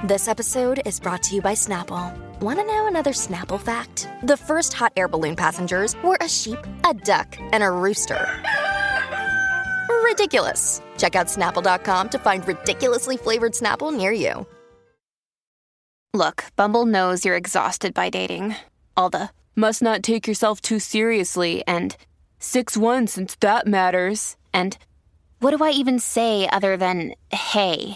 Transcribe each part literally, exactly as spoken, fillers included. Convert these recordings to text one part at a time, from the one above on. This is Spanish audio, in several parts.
This episode is brought to you by Snapple. Want to know another Snapple fact? The first hot air balloon passengers were a sheep, a duck, and a rooster. Ridiculous. Check out Snapple dot com to find ridiculously flavored Snapple near you. Look, Bumble knows you're exhausted by dating. All the, must not take yourself too seriously, and six one since that matters, and what do I even say other than, hey?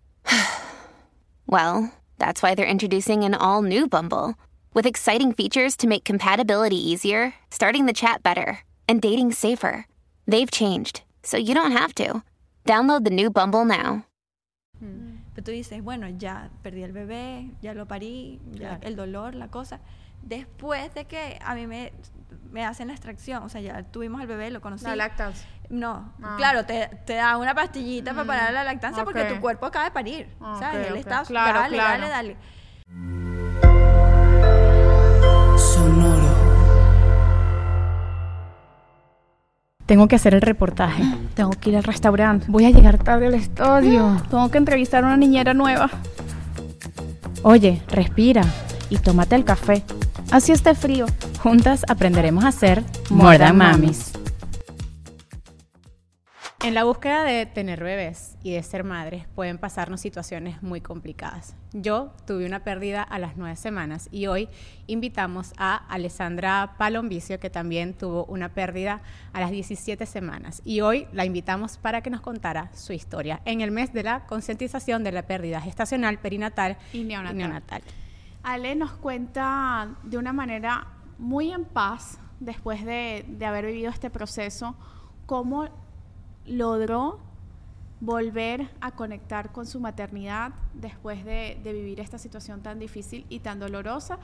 Well, that's why they're introducing an all-new Bumble, with exciting features to make compatibility easier, starting the chat better, and dating safer. They've changed, so you don't have to. Download the new Bumble now. Hmm. Pero tú dices, bueno, ya perdí el bebé, ya lo parí, ya el dolor, la cosa. Después de que a mí me, me hacen la extracción, o sea, ya tuvimos al bebé, lo conocí. La lactancia. No, ah. claro, te, te da una pastillita mm. para parar la lactancia, okay. porque tu cuerpo acaba de parir, okay, ¿sabes? Él okay. está, claro, dale, claro. dale, dale. Sonoro. Tengo que hacer el reportaje. Tengo que ir al restaurante. Voy a llegar tarde al estudio. Tengo que entrevistar a una niñera nueva. Oye, respira y tómate el café. Así esté frío. Juntas aprenderemos a hacer More Than Mamis. En la búsqueda de tener bebés y de ser madres pueden pasarnos situaciones muy complicadas. Yo tuve una pérdida a las nueve semanas y hoy invitamos a Alessandra Palombicio, que también tuvo una pérdida a las diecisiete semanas. Y hoy la invitamos para que nos contara su historia en el mes de la concientización de la pérdida gestacional, perinatal y neonatal. Y neonatal. Ale nos cuenta de una manera muy en paz, después de, de haber vivido este proceso, cómo logró volver a conectar con su maternidad después de, de vivir esta situación tan difícil y tan dolorosa.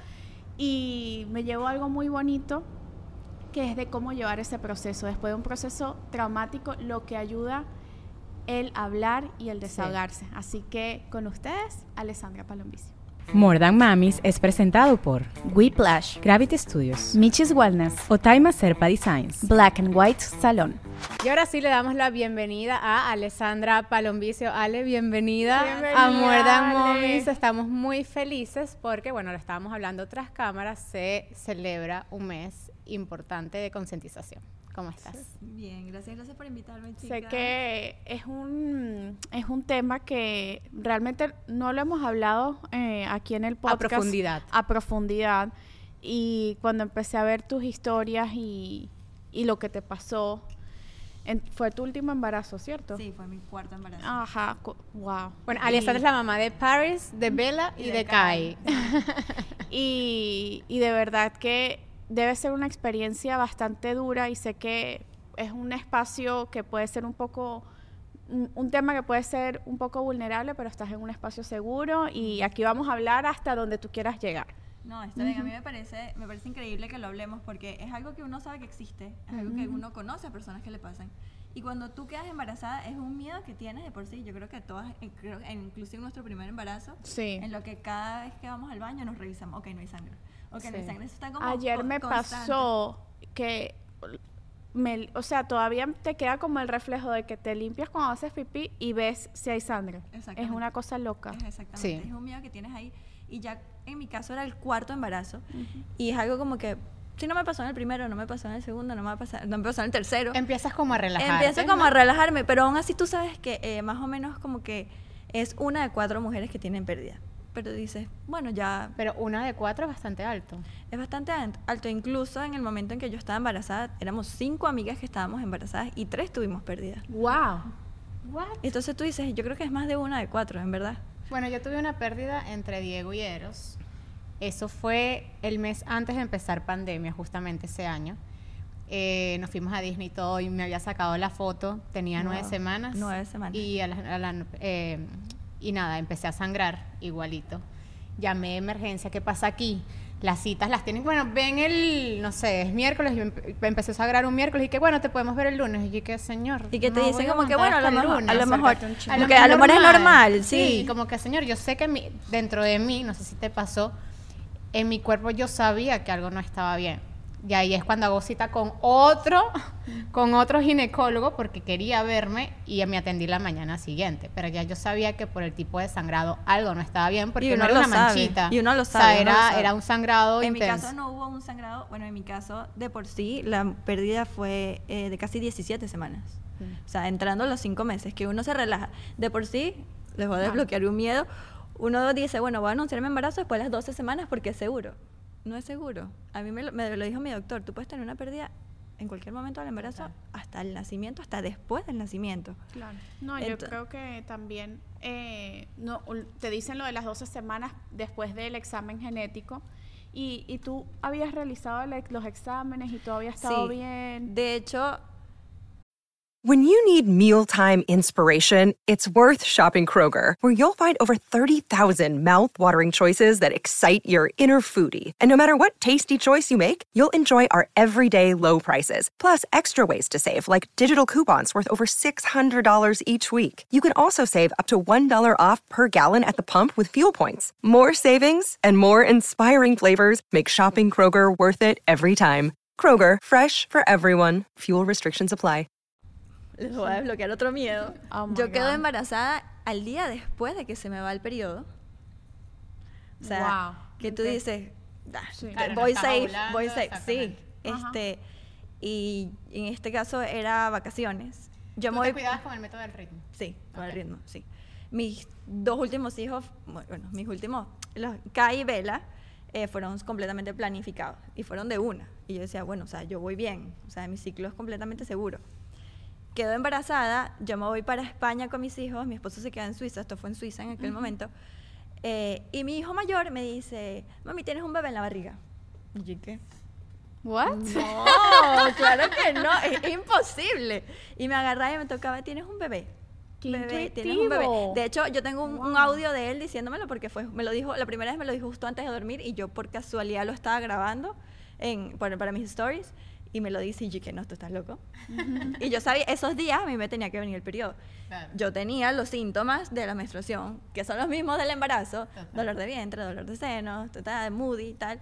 Y me llevó algo muy bonito, que es de cómo llevar ese proceso. Después de un proceso traumático, lo que ayuda el hablar y el desahogarse. Sí. Así que con ustedes, Alessandra Palombicio. More Than Mamis es presentado por Whiplash, Gravity Studios, Michis Wellness, Otaima Serpa Designs, Black and White Salon. Y ahora sí le damos la bienvenida a Alessandra Palombicio. Ale, bienvenida, bienvenida a More Than Mamis. Estamos muy felices porque, bueno, lo estábamos hablando tras cámaras, se celebra un mes importante de concientización. ¿Cómo estás? Bien, gracias, gracias por invitarme, chicas. Sé que es un, es un tema que realmente no lo hemos hablado eh, aquí en el podcast. A profundidad. A profundidad. Y cuando empecé a ver tus historias y, y lo que te pasó, en, fue tu último embarazo, ¿cierto? Sí, fue mi cuarto embarazo. Ajá, wow. Bueno, Alessandra es la mamá de Paris, de Bella y, y de, de Kai. Kai. y, y de verdad que debe ser una experiencia bastante dura y sé que es un espacio que puede ser un poco, un, un tema que puede ser un poco vulnerable, pero estás en un espacio seguro y aquí vamos a hablar hasta donde tú quieras llegar. No, está bien, uh-huh. A mí me parece, me parece increíble que lo hablemos porque es algo que uno sabe que existe, es uh-huh. algo que uno conoce a personas que le pasan. Y cuando tú quedas embarazada es un miedo que tienes de por sí. Yo creo que todas, creo, inclusive nuestro primer embarazo, sí. en lo que cada vez que vamos al baño nos revisamos, ok, no hay sangre. Okay, sí. Sangre, eso está como ayer me constante. pasó que, me, o sea, todavía te queda como el reflejo de que te limpias cuando haces pipí y ves si hay sangre. Es una cosa loca. Es exactamente, sí. Es un miedo que tienes ahí. Y ya en mi caso era el cuarto embarazo. Uh-huh. Y es algo como que, si no me pasó en el primero, no me pasó en el segundo, no me va a pasar, no me pasó en el tercero. Empiezas como a relajarte. Empiezo como a relajarme, pero aún así tú sabes que eh, más o menos como que es una de cuatro mujeres que tienen pérdida. Pero dices, bueno, ya... Pero una de cuatro es bastante alto. Es bastante alto. Incluso en el momento en que yo estaba embarazada, éramos cinco amigas que estábamos embarazadas y tres tuvimos pérdida. ¡Wow! ¿What? Entonces tú dices, yo creo que es más de una de cuatro, en verdad. Bueno, yo tuve una pérdida entre Diego y Eros. Eso fue el mes antes de empezar pandemia, justamente ese año. Eh, nos fuimos a Disney y todo, y me había sacado la foto. Tenía no, nueve semanas. Nueve semanas. Y a la... A la eh, Y nada, empecé a sangrar igualito. Llamé a emergencia, ¿qué pasa aquí? Las citas las tienen, bueno, ven el, no sé, es miércoles, yo empecé a sangrar un miércoles y que bueno, te podemos ver el lunes. Y yo, ¿qué señor? Y que te no dicen como que bueno, a lo mejor, lunes, a lo mejor, a lo que a lo mejor es normal, sí. Sí, como que señor, yo sé que mi, dentro de mí, no sé si te pasó, en mi cuerpo yo sabía que algo no estaba bien. Y ahí es cuando hago cita con otro, con otro ginecólogo porque quería verme y me atendí la mañana siguiente. Pero ya yo sabía que por el tipo de sangrado algo no estaba bien porque no era una manchita. Y uno lo sabe. O sea, era, lo sabe. era un sangrado en intenso. En mi caso no hubo un sangrado, bueno, en mi caso de por sí la pérdida fue eh, de casi diecisiete semanas. Mm. O sea, entrando los cinco meses, que uno se relaja. De por sí, les voy a desbloquear un miedo. Uno dice, bueno, voy a anunciar mi embarazo después de las doce semanas porque es seguro. No es seguro. A mí me lo, me lo dijo mi doctor, tú puedes tener una pérdida en cualquier momento del embarazo, claro, hasta el nacimiento, hasta después del nacimiento. Claro. No, Entonces, yo creo que también eh, no, te dicen lo de las doce semanas después del examen genético y, y tú habías realizado el, los exámenes y todo había estado sí, bien. De hecho... When you need mealtime inspiration, it's worth shopping Kroger, where you'll find over thirty thousand mouth-watering choices that excite your inner foodie. And no matter what tasty choice you make, you'll enjoy our everyday low prices, plus extra ways to save, like digital coupons worth over six hundred dollars each week. You can also save up to one dollar off per gallon at the pump with fuel points. More savings and more inspiring flavors make shopping Kroger worth it every time. Kroger, fresh for everyone. Fuel restrictions apply. Les voy a desbloquear otro miedo. Oh Yo God. quedo embarazada al día después de que se me va el periodo. O sea, wow. que tú okay. dices, ah, sí. Claro, voy no safe, ovulando, voy safe. Sí, Ajá. este, y en este caso era vacaciones. Yo ¿Tú me voy, te cuidabas con el método del ritmo? Sí, con Okay. el ritmo, sí. Mis dos últimos hijos, bueno, mis últimos, los Kai y Bella, eh, fueron completamente planificados y fueron de una. Y yo decía, bueno, o sea, yo voy bien, o sea, mi ciclo es completamente seguro. Quedo embarazada, yo me voy para España con mis hijos, mi esposo se queda en Suiza, esto fue en Suiza en aquel uh-huh. momento, eh, y mi hijo mayor me dice, mami, ¿tienes un bebé en la barriga? Y yo, ¿qué? ¿What? No, claro que no, es imposible. Y me agarraba y me tocaba, ¿tienes un bebé? ¡Qué bebé, tienes intuitivo! un bebé. De hecho, yo tengo un, Wow. un audio de él diciéndomelo porque fue, me lo dijo, la primera vez me lo dijo justo antes de dormir y yo por casualidad lo estaba grabando en, para, para mis stories. Y me lo dice y yo que no, ¿tú estás loco? Uh-huh. Y yo sabía, esos días a mí me tenía que venir el periodo. Claro. Yo tenía los síntomas de la menstruación, que son los mismos del embarazo, total. Dolor de vientre, dolor de senos, total, moody y tal.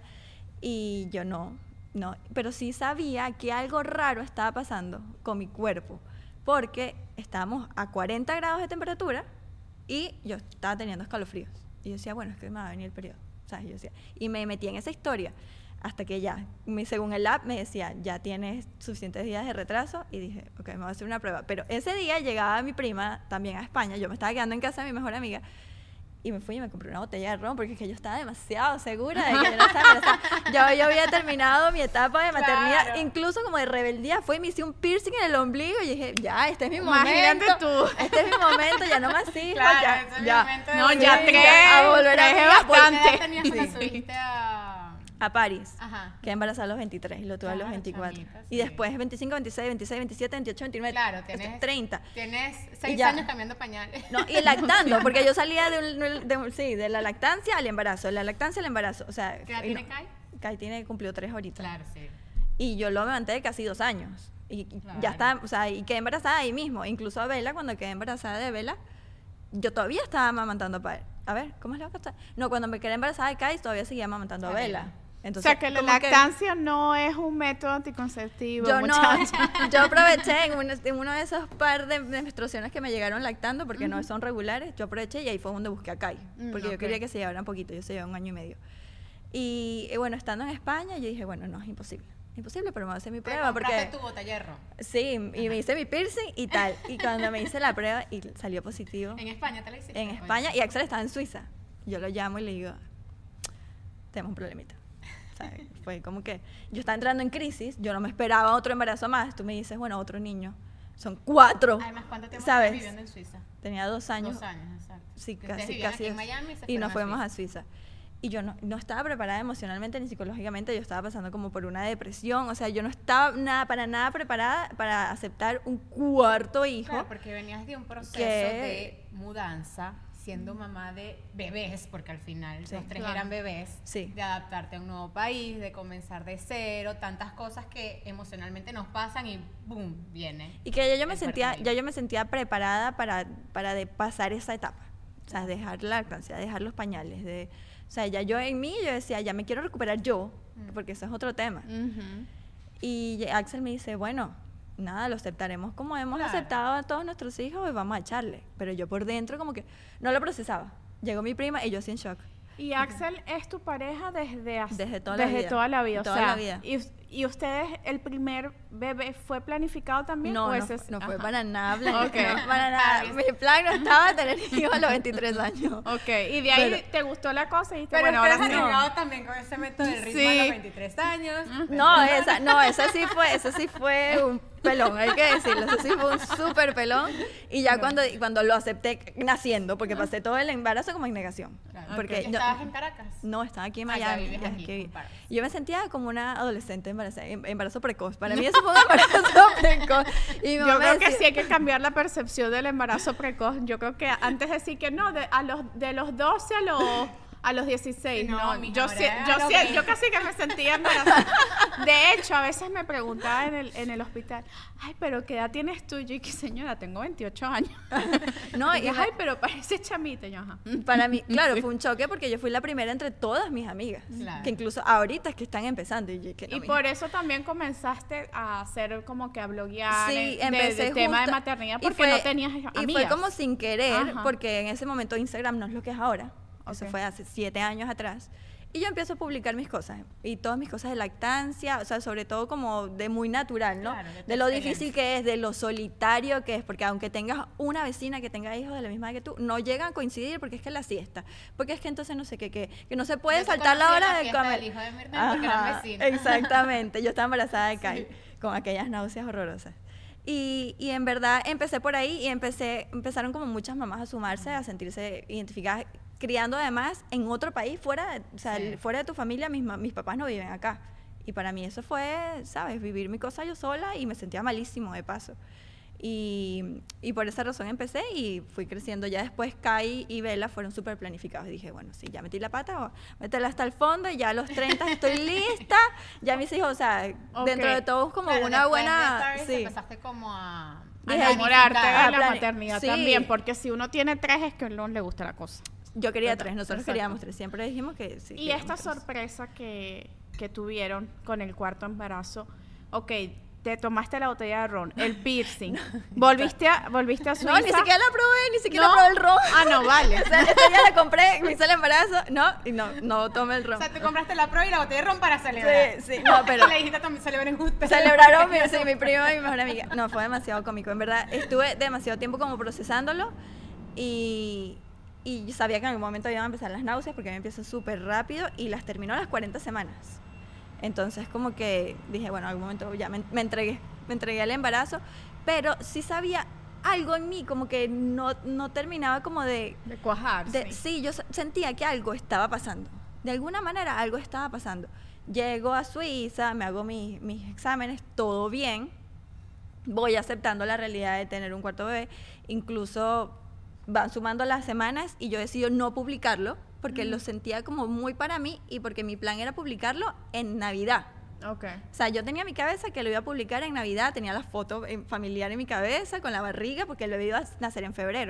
Y yo no, no. Pero sí sabía que algo raro estaba pasando con mi cuerpo, porque estábamos a cuarenta grados de temperatura y yo estaba teniendo escalofríos. Y yo decía, bueno, es que me va a venir el periodo. ¿Sabes? Yo decía, y me metí en esa historia. Hasta que ya, según el app, me decía, ya tienes suficientes días de retraso. Y dije, ok, me voy a hacer una prueba. Pero ese día llegaba mi prima también a España. Yo me estaba quedando en casa de mi mejor amiga. Y me fui y me compré una botella de ron porque es que yo estaba demasiado segura de que yo no estaba embarazada. Yo, yo había terminado mi etapa de maternidad, claro. Incluso como de rebeldía. Fue y me hice un piercing en el ombligo y dije, ya, este es mi momento. Imagínate tú. Este es mi momento, ya no más hijos. Claro, ya, este es ya. mi momento de No, volver. ya tres. A volver a tres mí, bastante. ¿Qué edad tenías Sí. cuando subiste a...? A París. Ajá. Quedé embarazada a los veintitrés y lo tuve Claro, a los veinticuatro. chamita, sí. Y después veinticinco, veintiséis, veintiséis, veintisiete, veintiocho, veintinueve, Claro, tienes, treinta. Tienes seis ya. años cambiando pañales. No, y lactando, porque yo salía de, un, de, un, sí, de la lactancia al embarazo, de la lactancia al embarazo. O sea, ¿Qué edad y tiene no, Kai? Kai tiene, cumplió tres ahorita. Claro, sí. Y yo lo levanté de casi dos años. Y Claro. ya está, o sea, y quedé embarazada ahí mismo. Incluso a Bella, cuando quedé embarazada de Bella, yo todavía estaba amamantando a A ver, ¿cómo es la cosa? No, cuando me quedé embarazada de Kai, todavía seguía amamantando a Bella. Entonces, o sea, que la lactancia que no es un método anticonceptivo, yo muchachos. no, yo aproveché en, un, en uno de esos par de menstruaciones que me llegaron lactando, porque uh-huh. no son regulares, yo aproveché y ahí fue donde busqué a Kai, Mm, porque okay. yo quería que se llevara un poquito, yo se llevaba un año y medio. Y, y bueno, estando en España, yo dije, bueno, no, es imposible, imposible, pero me voy a hacer mi prueba. ¿Te compraste porque tu botellero? Sí, y me hice mi piercing y tal, y cuando me hice la prueba y salió positivo. ¿En España te la hiciste? En España, y Axel estaba en Suiza. Yo lo llamo y le digo, tenemos un problemita. ¿Sabes? Fue como que yo estaba entrando en crisis, yo no me esperaba otro embarazo más. Tú me dices, bueno, otro niño. Son cuatro. Además, ¿cuánto tiempo ¿sabes? estás viviendo en Suiza? Tenía dos años. Dos años, exacto. Sí, Que casi, vivían casi. aquí en Miami y se y fueron nos a fuimos Suiza. a Suiza. Y yo no, no estaba preparada emocionalmente ni psicológicamente, yo estaba pasando como por una depresión, o sea, yo no estaba nada, para nada preparada para aceptar un cuarto hijo. Claro, porque venías de un proceso que- de mudanza, siendo mamá de bebés, porque al final Sí, los tres claro. eran bebés, Sí. de adaptarte a un nuevo país, de comenzar de cero, tantas cosas que emocionalmente nos pasan y boom, viene. Y que ya yo me el sentía, parto. ya yo me sentía preparada para, para de pasar esa etapa. O sea, dejar la lactancia, dejar los pañales. De, o sea, ya yo en mí, yo decía, ya me quiero recuperar yo, mm. porque eso es otro tema. Uh-huh. Y Axel me dice, bueno, nada, lo aceptaremos como hemos claro. aceptado a todos nuestros hijos y vamos a echarle. Pero yo por dentro como que no lo procesaba. Llegó mi prima y yo así en shock. Y Axel es tu pareja desde hace, desde toda desde la vida. Toda la vida, toda o sea, la vida. Y, y ustedes, el primer bebé fue planificado también. No, ¿o no, ese no es? fue Ajá. para nada planificado. Okay. No, para nada. Mi plan no estaba tener hijos a los veintitrés años. Ok, y de ahí pero, te gustó la cosa y dijiste, pero bueno, ahora sí. no. también con ese método del ritmo sí. a los veintitrés años. No, esa, no, esa sí fue, esa sí fue un pelón, hay que decirlo, eso sí fue un súper pelón. Y ya cuando, cuando lo acepté naciendo, porque pasé todo el embarazo como en negación. Claro. Porque yo, ¿Estabas en Caracas? No, estaba aquí en Ah, Miami. ya ya aquí, que, compadre. yo me sentía como una adolescente embarazada, embarazo precoz. Para mí eso fue un embarazo precoz. Y yo creo decía, que sí hay que cambiar la percepción del embarazo precoz. Yo creo que antes de decir que no, de, a los, de los doce a los... A los dieciséis, no, no. Yo, si, yo, si, yo casi que me sentía embarazada. De hecho, a veces me preguntaba en el, en el hospital, ay, pero ¿qué edad tienes tú? Yo, y que señora, tengo veintiocho años. No, y, y ay, pero parece chamita. Yo, ajá. Para mí, claro, sí. fue un choque porque yo fui la primera entre todas mis amigas. Claro. Que incluso ahorita es que están empezando. Y, que no, y por eso también comenzaste a hacer como que a bloguear sí, de, de, de tema de maternidad porque fue, no tenías amigas. Y fue como sin querer, ajá. porque en ese momento Instagram no es lo que es ahora. Eso okay. fue hace siete años atrás. Y yo empiezo a publicar mis cosas. Y todas mis cosas de lactancia, o sea, sobre todo como de muy natural, ¿no? Claro, de, de lo difícil que es, de lo solitario que es. Porque aunque tengas una vecina que tenga hijos de la misma edad que tú, no llegan a coincidir porque es que es la siesta. Porque es que entonces no sé qué, que, que no se puede faltar la hora de comer. Hijo de Mirna porque era vecina. Exactamente. Yo estaba embarazada de Kai, sí. con aquellas náuseas horrorosas. Y, y en verdad empecé por ahí y empecé, empezaron como muchas mamás a sumarse, a sentirse identificadas, criando además en otro país, fuera, o sea, sí. fuera de tu familia. Mis, mis papás no viven acá. Y para mí eso fue, ¿sabes? Vivir mi cosa yo sola y me sentía malísimo de paso. Y, y por esa razón empecé y fui creciendo. Ya después Kai y Bella fueron súper planificados. Y dije, bueno, sí, ya metí la pata, métela hasta el fondo y ya a los treinta estoy lista. Ya mis hijos, o sea, okay. dentro de todo es como claro, una buena... De sí. empezaste como a... a enamorarte de la maternidad sí. también, porque si uno tiene tres es que no le gusta la cosa. Yo quería Total, tres, nosotros exacto. queríamos tres, siempre dijimos que sí. Y esta tres. sorpresa que, que tuvieron con el cuarto embarazo, ok, te tomaste la botella de ron, el piercing, volviste a, volviste a Suiza. No, ni siquiera la probé, ni siquiera ¿No? probé el ron. Ah, no, vale. O sea, ese día la compré, me hice el embarazo, no, y no, no tomé el ron. O sea, te compraste la pro y la botella de ron para celebrar. Sí, sí, no, pero... Le dijiste también, celebren ustedes. Celebraron, mi, sí, mi prima y mi mejor amiga. No, fue demasiado cómico, en verdad, estuve demasiado tiempo como procesándolo y... Y sabía que en algún momento iban a empezar las náuseas porque me empiezan súper rápido y las terminó a las cuarenta semanas. Entonces como que dije, bueno, en algún momento ya me, me entregué, me entregué al embarazo, pero sí sabía algo en mí, como que no, no terminaba como de... De cuajar, de, sí. Sí, yo sentía que algo estaba pasando. De alguna manera algo estaba pasando. Llego a Suiza, me hago mis, mis exámenes, todo bien. Voy aceptando la realidad de tener un cuarto bebé. Incluso... van sumando las semanas y yo decido no publicarlo porque mm. lo sentía como muy para mí y porque mi plan era publicarlo en Navidad. Okay. O sea, yo tenía en mi cabeza que lo iba a publicar en Navidad, tenía la foto familiar en mi cabeza con la barriga porque lo iba a nacer en febrero.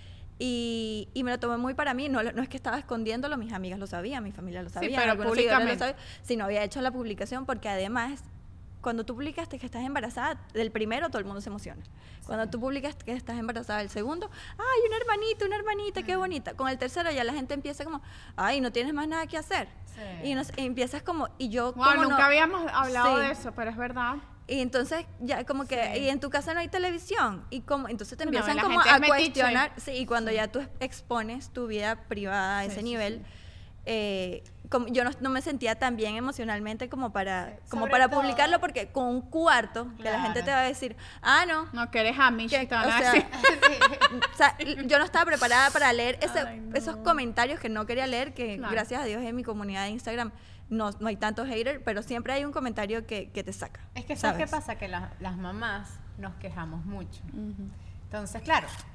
Y, y me lo tomé muy para mí, no, no es que estaba escondiéndolo, mis amigas lo sabían, mi familia lo sabía, sí, pero públicamente. Lo sabían, sino había hecho la publicación porque además... Cuando tú publicaste que estás embarazada del primero, todo el mundo se emociona. Cuando tú publicas que estás embarazada del segundo, ¡ay, una hermanita, una hermanita, qué bonita! Con el tercero ya la gente empieza como, ¡ay, no tienes más nada que hacer! Sí. Y, nos, y empiezas como, y yo wow, como nunca no, habíamos hablado sí. de eso, pero es verdad. Y entonces ya como que, sí. y en tu casa no hay televisión, y como entonces te empiezan no, como a metiche. cuestionar, sí, y cuando sí. ya tú expones tu vida privada a ese sí, nivel, sí, sí. Eh, como yo no, no me sentía tan bien emocionalmente como para sí, como para todo. publicarlo porque con un cuarto claro. que la gente te va a decir ah no no que eres Amish que, o, sea, o sea yo no estaba preparada para leer ese, Ay, no. esos comentarios que no quería leer que claro. gracias a Dios en mi comunidad de Instagram no, no hay tantos haters pero siempre hay un comentario que, que te saca. Es que ¿sabes qué pasa? Que la, las mamás nos quejamos mucho uh-huh. entonces claro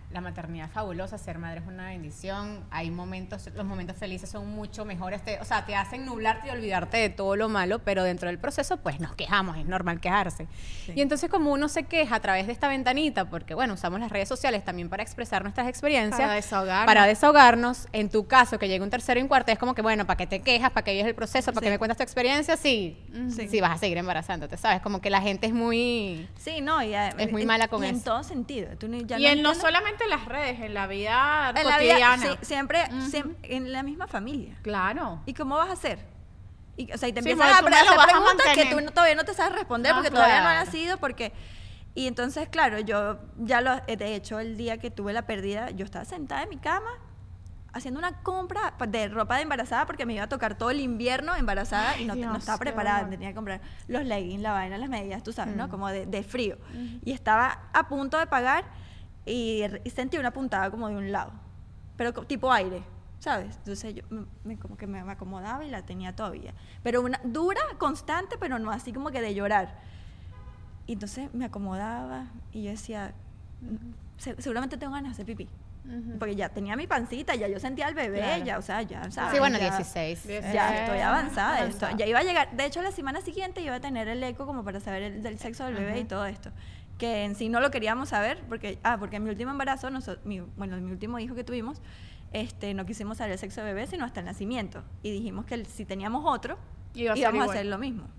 la maternidad es fabulosa, ser madre es una bendición, hay momentos, los momentos felices son mucho mejores, te, o sea, te hacen nublarte y olvidarte de todo lo malo, pero dentro del proceso pues nos quejamos, es normal quejarse. Sí. Y entonces como uno se queja a través de esta ventanita, porque bueno, usamos las redes sociales también para expresar nuestras experiencias, para desahogarnos, para desahogarnos, en tu caso que llegue un tercero y un cuarto, es como que bueno, ¿para qué te quejas? ¿Para qué vives el proceso? ¿Para sí. qué me cuentas tu experiencia? Sí, sí, sí, vas a seguir embarazándote, ¿sabes? Como que la gente es muy... Sí, no, y a, es muy en, mala con y eso. en todo sentido. Tú ya y no en no entiendes. solamente en las redes, en la vida en cotidiana. La vida, sí, siempre, uh-huh. siempre, en la misma familia. Claro. ¿Y cómo vas a hacer? Y, o sea, y te sí, empiezan a, pre- a hacer preguntas a que tú no, todavía no te sabes responder no, porque claro. todavía no has nacido, porque... Y entonces, claro, yo ya lo... De hecho, el día que tuve la pérdida, yo estaba sentada en mi cama haciendo una compra de ropa de embarazada porque me iba a tocar todo el invierno embarazada. Ay, y no, Dios, no estaba preparada, Dios. Tenía que comprar los leggings, la vaina, las medias, tú sabes, mm. ¿no? Como de, de frío. Mm. Y estaba a punto de pagar y, y sentí una puntada como de un lado, pero tipo aire, ¿sabes? Entonces yo me, como que me acomodaba y la tenía todavía. Pero una dura, constante, pero no así como que de llorar. Y entonces me acomodaba y yo decía, mm. seguramente tengo ganas de hacer pipí. Uh-huh. Porque ya tenía mi pancita, ya yo sentía al bebé, claro. ya, o sea, ya, ¿sabes? Sí, bueno, ya, dieciséis. Ya estoy avanzada, esto, ya iba a llegar, de hecho la semana siguiente iba a tener el eco como para saber el, del sexo del bebé uh-huh. y todo esto, que en sí no lo queríamos saber, porque, ah, porque en mi último embarazo, nosotros, mi, bueno, mi último hijo que tuvimos, este, no quisimos saber el sexo del bebé, sino hasta el nacimiento, y dijimos que el, si teníamos otro, Iba a íbamos a hacer lo mismo.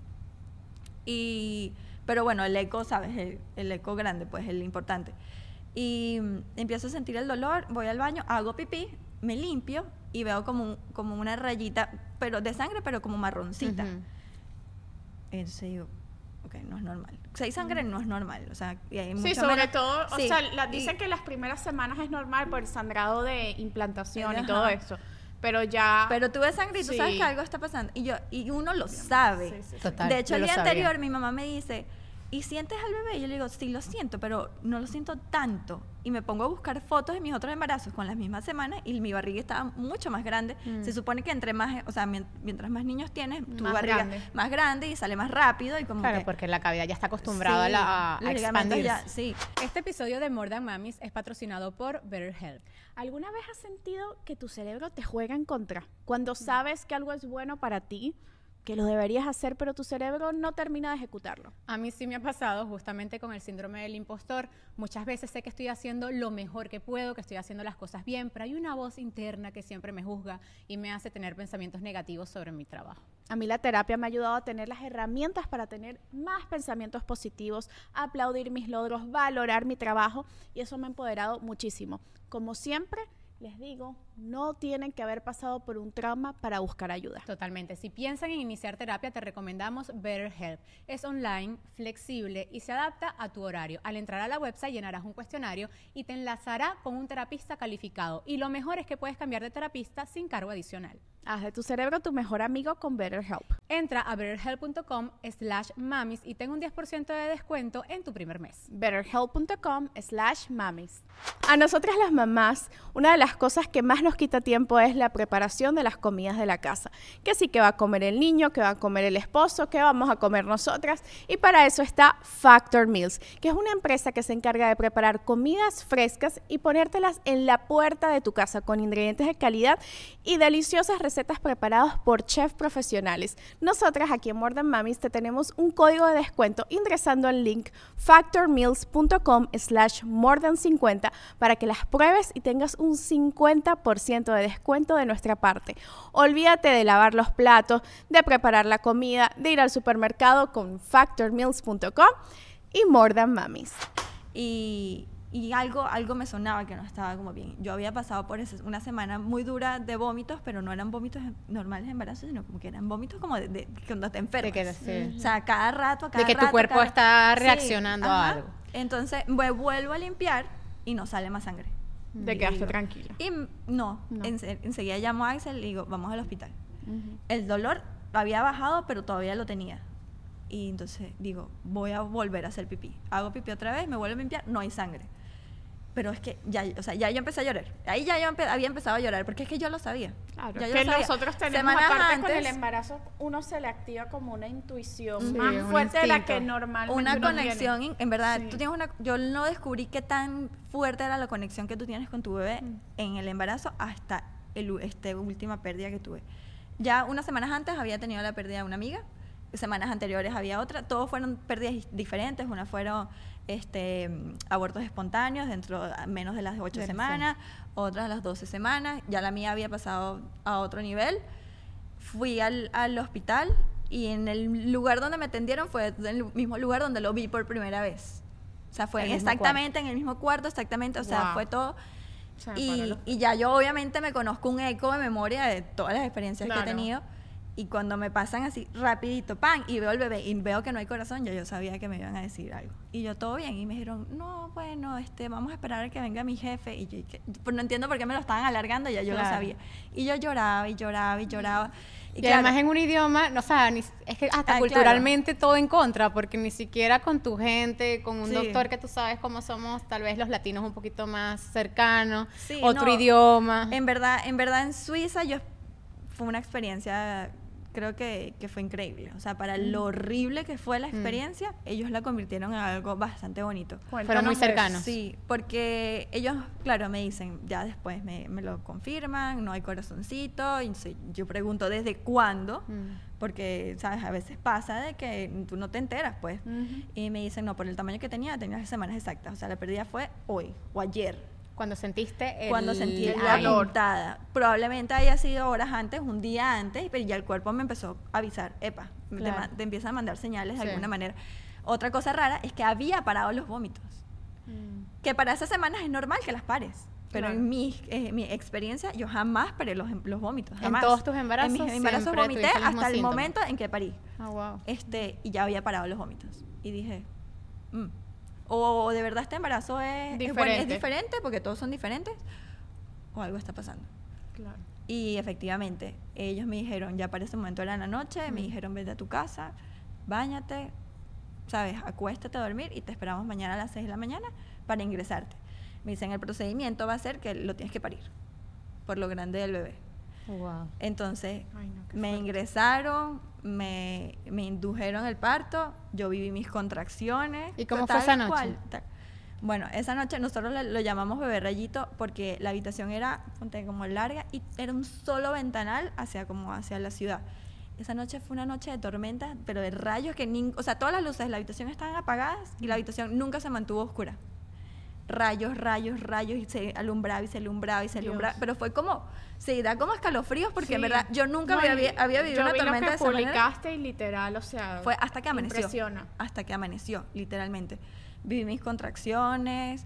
Y, pero bueno, el eco, ¿sabes? El, el eco grande, pues, el importante. Y empiezo a sentir el dolor, voy al baño, hago pipí, me limpio y veo como, un, como una rayita, pero de sangre, pero como marroncita. Uh-huh. Entonces digo, ok, no es normal. Si hay sangre, uh-huh. no es normal. O sea, y hay sí, mucho sobre menos, todo, sí, o sea, la, dicen y, que las primeras semanas es normal por el sangrado de implantación uh-huh. y todo eso. Pero ya... Pero tú ves sangre y tú sí. sabes que algo está pasando. Y yo y uno lo sabe. Sí, sí, sí. Total, de hecho, el día anterior mi mamá me dice... ¿Y sientes al bebé? Y yo le digo, sí lo siento, pero no lo siento tanto. Y me pongo a buscar fotos de mis otros embarazos con las mismas semanas y mi barriga estaba mucho más grande. Mm. Se supone que entre más, o sea, mientras más niños tienes, tu más barriga grande. más grande y sale más rápido. Y como claro, que, porque la cavidad ya está acostumbrada sí, a, la, a expandirse. Ya, sí. Este episodio de More Than Mamis es patrocinado por BetterHelp. ¿Alguna vez has sentido que tu cerebro te juega en contra? Cuando sabes que algo es bueno para ti, que lo deberías hacer, pero tu cerebro no termina de ejecutarlo. A mí sí me ha pasado justamente con el síndrome del impostor. Muchas veces sé que estoy haciendo lo mejor que puedo, que estoy haciendo las cosas bien, pero hay una voz interna que siempre me juzga y me hace tener pensamientos negativos sobre mi trabajo. A mí la terapia me ha ayudado a tener las herramientas para tener más pensamientos positivos, aplaudir mis logros, valorar mi trabajo, y eso me ha empoderado muchísimo. Como siempre, les digo, no tienen que haber pasado por un trauma para buscar ayuda. Totalmente. Si piensan en iniciar terapia, te recomendamos BetterHelp. Es online, flexible y se adapta a tu horario. Al entrar a la website llenarás un cuestionario y te enlazará con un terapista calificado. Y lo mejor es que puedes cambiar de terapista sin cargo adicional. Haz de tu cerebro tu mejor amigo con BetterHelp. Entra a betterhelp.com slash mamis y ten un diez por ciento de descuento en tu primer mes. betterhelp.com slash mamis. A nosotras las mamás, una de las cosas que más nos quita tiempo es la preparación de las comidas de la casa. Que sí, que va a comer el niño, que va a comer el esposo, que vamos a comer nosotras. Y para eso está Factor Meals, que es una empresa que se encarga de preparar comidas frescas y ponértelas en la puerta de tu casa con ingredientes de calidad y deliciosas recetas preparadas por chefs profesionales. Nosotras aquí en More Than Mamis te tenemos un código de descuento ingresando al link factormeals.com slash more than cincuenta para que las pruebes y tengas un cincuenta por ciento de descuento de nuestra parte. Olvídate de lavar los platos, de preparar la comida, de ir al supermercado con factor meals punto com y More Than Mamis. Y, y algo, algo me sonaba que no estaba como bien. Yo había pasado por esa, una semana muy dura de vómitos, pero no eran vómitos normales de embarazo, sino como que eran vómitos como de, de cuando te enfermas. De que, sí. O sea, cada rato, a cada De que rato, tu cuerpo cada... está reaccionando sí, a algo. Entonces, me vuelvo a limpiar y no sale más sangre. Te y quedaste digo, tranquila. Y no, no. En, enseguida llamo a Axel y digo, vamos al hospital. Uh-huh. El dolor había bajado, pero todavía lo tenía. Y entonces digo, voy a volver a hacer pipí. Hago pipí otra vez, me vuelvo a limpiar, no hay sangre. pero es que ya, o sea, ya yo empecé a llorar. Ahí ya yo empe había empezado a llorar, porque es que yo lo sabía. Claro, ya yo que lo sabía. nosotros tenemos, Semanas aparte antes, con el embarazo, uno se le activa como una intuición Sí, más un fuerte de la instinto. que normalmente una uno conexión, tiene. en verdad, Sí. tú tienes una, yo no descubrí qué tan fuerte era la conexión que tú tienes con tu bebé Mm. en el embarazo hasta el u- este última pérdida que tuve. Ya unas semanas antes había tenido la pérdida de una amiga, semanas anteriores había otra, todos fueron pérdidas diferentes, una fueron este abortos espontáneos dentro a menos de las ocho Del- semanas, otras a las doce semanas, ya la mía había pasado a otro nivel. Fui al, al hospital y en el lugar donde me atendieron fue el mismo lugar donde lo vi por primera vez. O sea, fue El mismo exactamente en el mismo cuarto, exactamente, o sea, Wow. fue todo. Se me paró Y, los- y ya yo obviamente me conozco un eco de memoria de todas las experiencias que Claro. he tenido. Y cuando me pasan así rapidito, pan, y veo el bebé y veo que no hay corazón, ya yo sabía que me iban a decir algo. Y yo, todo bien. Y me dijeron, no, bueno, este, vamos a esperar a que venga mi jefe. Y yo, que, pues no entiendo por qué me lo estaban alargando, ya yo Claro. lo sabía. Y yo lloraba y lloraba y lloraba. Y, claro, además en un idioma, no, o sea, ni- es que hasta Ah, culturalmente todo en contra, porque ni siquiera con tu gente, con un Sí. doctor que tú sabes cómo somos, tal vez los latinos un poquito más cercanos, Sí, otro no, idioma. En verdad, en verdad en Suiza yo fue una experiencia, creo que, que fue increíble. O sea, para lo horrible que fue la experiencia, ellos la convirtieron en algo bastante bonito. Fueron muy Cuéntanos de cercanos. Sí, porque ellos, claro, me dicen, ya después me, me lo confirman, no hay corazoncito, y sí, yo pregunto desde cuándo, Mm. porque, ¿sabes? A veces pasa de que tú no te enteras, pues. Ujú. Y me dicen, no, por el tamaño que tenía, tenía las semanas exactas. O sea, la pérdida fue hoy o ayer. Cuando sentiste el Cuando sentí el la dolor. puntada. Probablemente haya sido horas antes, un día antes, pero ya el cuerpo me empezó a avisar, epa, te, Claro. ma- te empieza a mandar señales de Sí. alguna manera. Otra cosa rara es que había parado los vómitos. Mm. Que para esas semanas es normal que las pares. Pero Claro. en mi, eh, mi experiencia, yo jamás paré los, em- los vómitos. En Jamás. todos tus embarazos En mis embarazos siempre vomité tuviste el mismo hasta el síntoma. momento en que parí. Ah, wow. Este, y ya había parado los vómitos. Y dije, mm, o de verdad este embarazo es es, bueno, es Diferente. diferente, porque todos son diferentes, o algo está pasando. Claro. Y efectivamente, ellos me dijeron, ya para ese momento era en la noche, me dijeron, vete a tu casa, báñate, sabes, acuéstate a dormir y te esperamos mañana a las seis de la mañana para ingresarte. Me dicen, el procedimiento va a ser que lo tienes que parir, por lo grande del bebé. Wow. Entonces, Ay, no, qué me fuerte. ingresaron, me, me indujeron el parto, yo viví mis contracciones. ¿Y cómo tal fue esa noche? cual, tal. Bueno, esa noche nosotros lo, lo llamamos bebé rayito porque la habitación era ponte, como larga y era un solo ventanal hacia, como hacia la ciudad. Esa noche fue una noche de tormenta, pero de rayos que, nin- o sea, todas las luces de la habitación estaban apagadas y la habitación nunca se mantuvo oscura. Rayos, rayos, rayos, y se alumbraba y se alumbraba y se Dios. alumbraba. Pero fue como, sí, da como escalofríos porque en Sí. verdad yo nunca No, había, y había vivido yo una vi lo tormenta que de esa manera. publicaste y literal, o sea, Fue hasta que amaneció. impresiona. Hasta que amaneció, literalmente. Viví mis contracciones,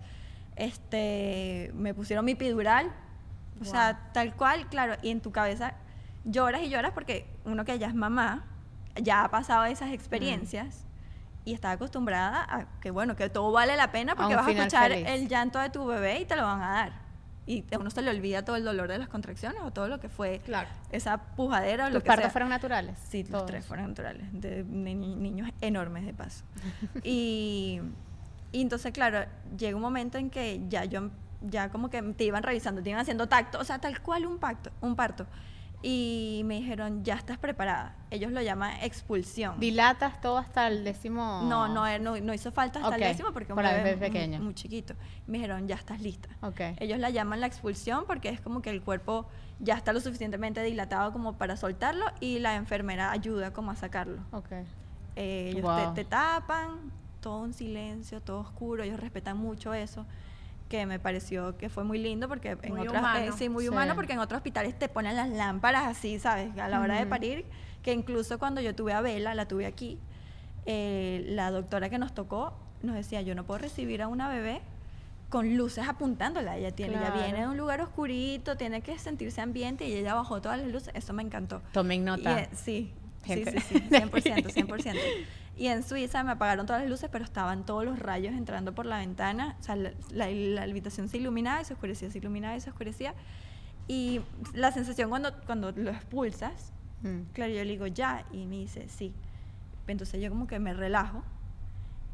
este, me pusieron mi epidural, o sea, tal cual, claro, y en tu cabeza lloras y lloras porque uno que ya es mamá, ya ha pasado esas experiencias y está acostumbrada a que, bueno, que todo vale la pena porque un vas a final escuchar feliz. el llanto de tu bebé y te lo van a dar. Y a uno se le olvida todo el dolor de las contracciones o todo lo que fue Claro. esa pujadera o lo ¿Tus que partos sea. fueron naturales? Sí, los Todos. tres fueron naturales, de ni- ni- niños enormes de paso. y, y entonces, claro, llega un momento en que ya yo, ya como que te iban revisando, te iban haciendo tacto, o sea, tal cual un pacto, un parto. Y me dijeron, ya estás preparada. Ellos lo llaman expulsión. ¿Dilatas todo hasta el décimo? No, no, eh, no, no hizo falta hasta Ok, el décimo porque un para bebé bebé muy- pequeño. muy chiquito. Me dijeron, ya estás lista. Ok. Ellos la llaman la expulsión porque es como que el cuerpo ya está lo suficientemente dilatado como para soltarlo y la enfermera ayuda como a sacarlo. Ok. Eh, ellos Wow. te, te tapan, todo un silencio, todo oscuro, ellos respetan mucho eso, que me pareció que fue muy lindo porque en Muy otras, humano. eh, sí, muy Sí. humano porque en otros hospitales te ponen las lámparas así, ¿sabes? A la hora de Ujú. parir, que incluso cuando yo tuve a Bella, la tuve aquí, eh, la doctora que nos tocó nos decía, yo no puedo recibir a una bebé con luces apuntándola, ella tiene, Claro. ella viene de un lugar oscurito, tiene que sentirse ambiente y ella bajó todas las luces, eso me encantó. Tomen Y, nota. eh, sí, Gente. sí, sí, sí, cien por ciento, cien por ciento. Y en Suiza me apagaron todas las luces, pero estaban todos los rayos entrando por la ventana. O sea, la, la- la habitación se iluminaba y se oscurecía, se iluminaba y se oscurecía. Y la sensación cuando, cuando lo expulsas, Mm. claro, yo le digo ya, y me dice sí. Entonces yo como que me relajo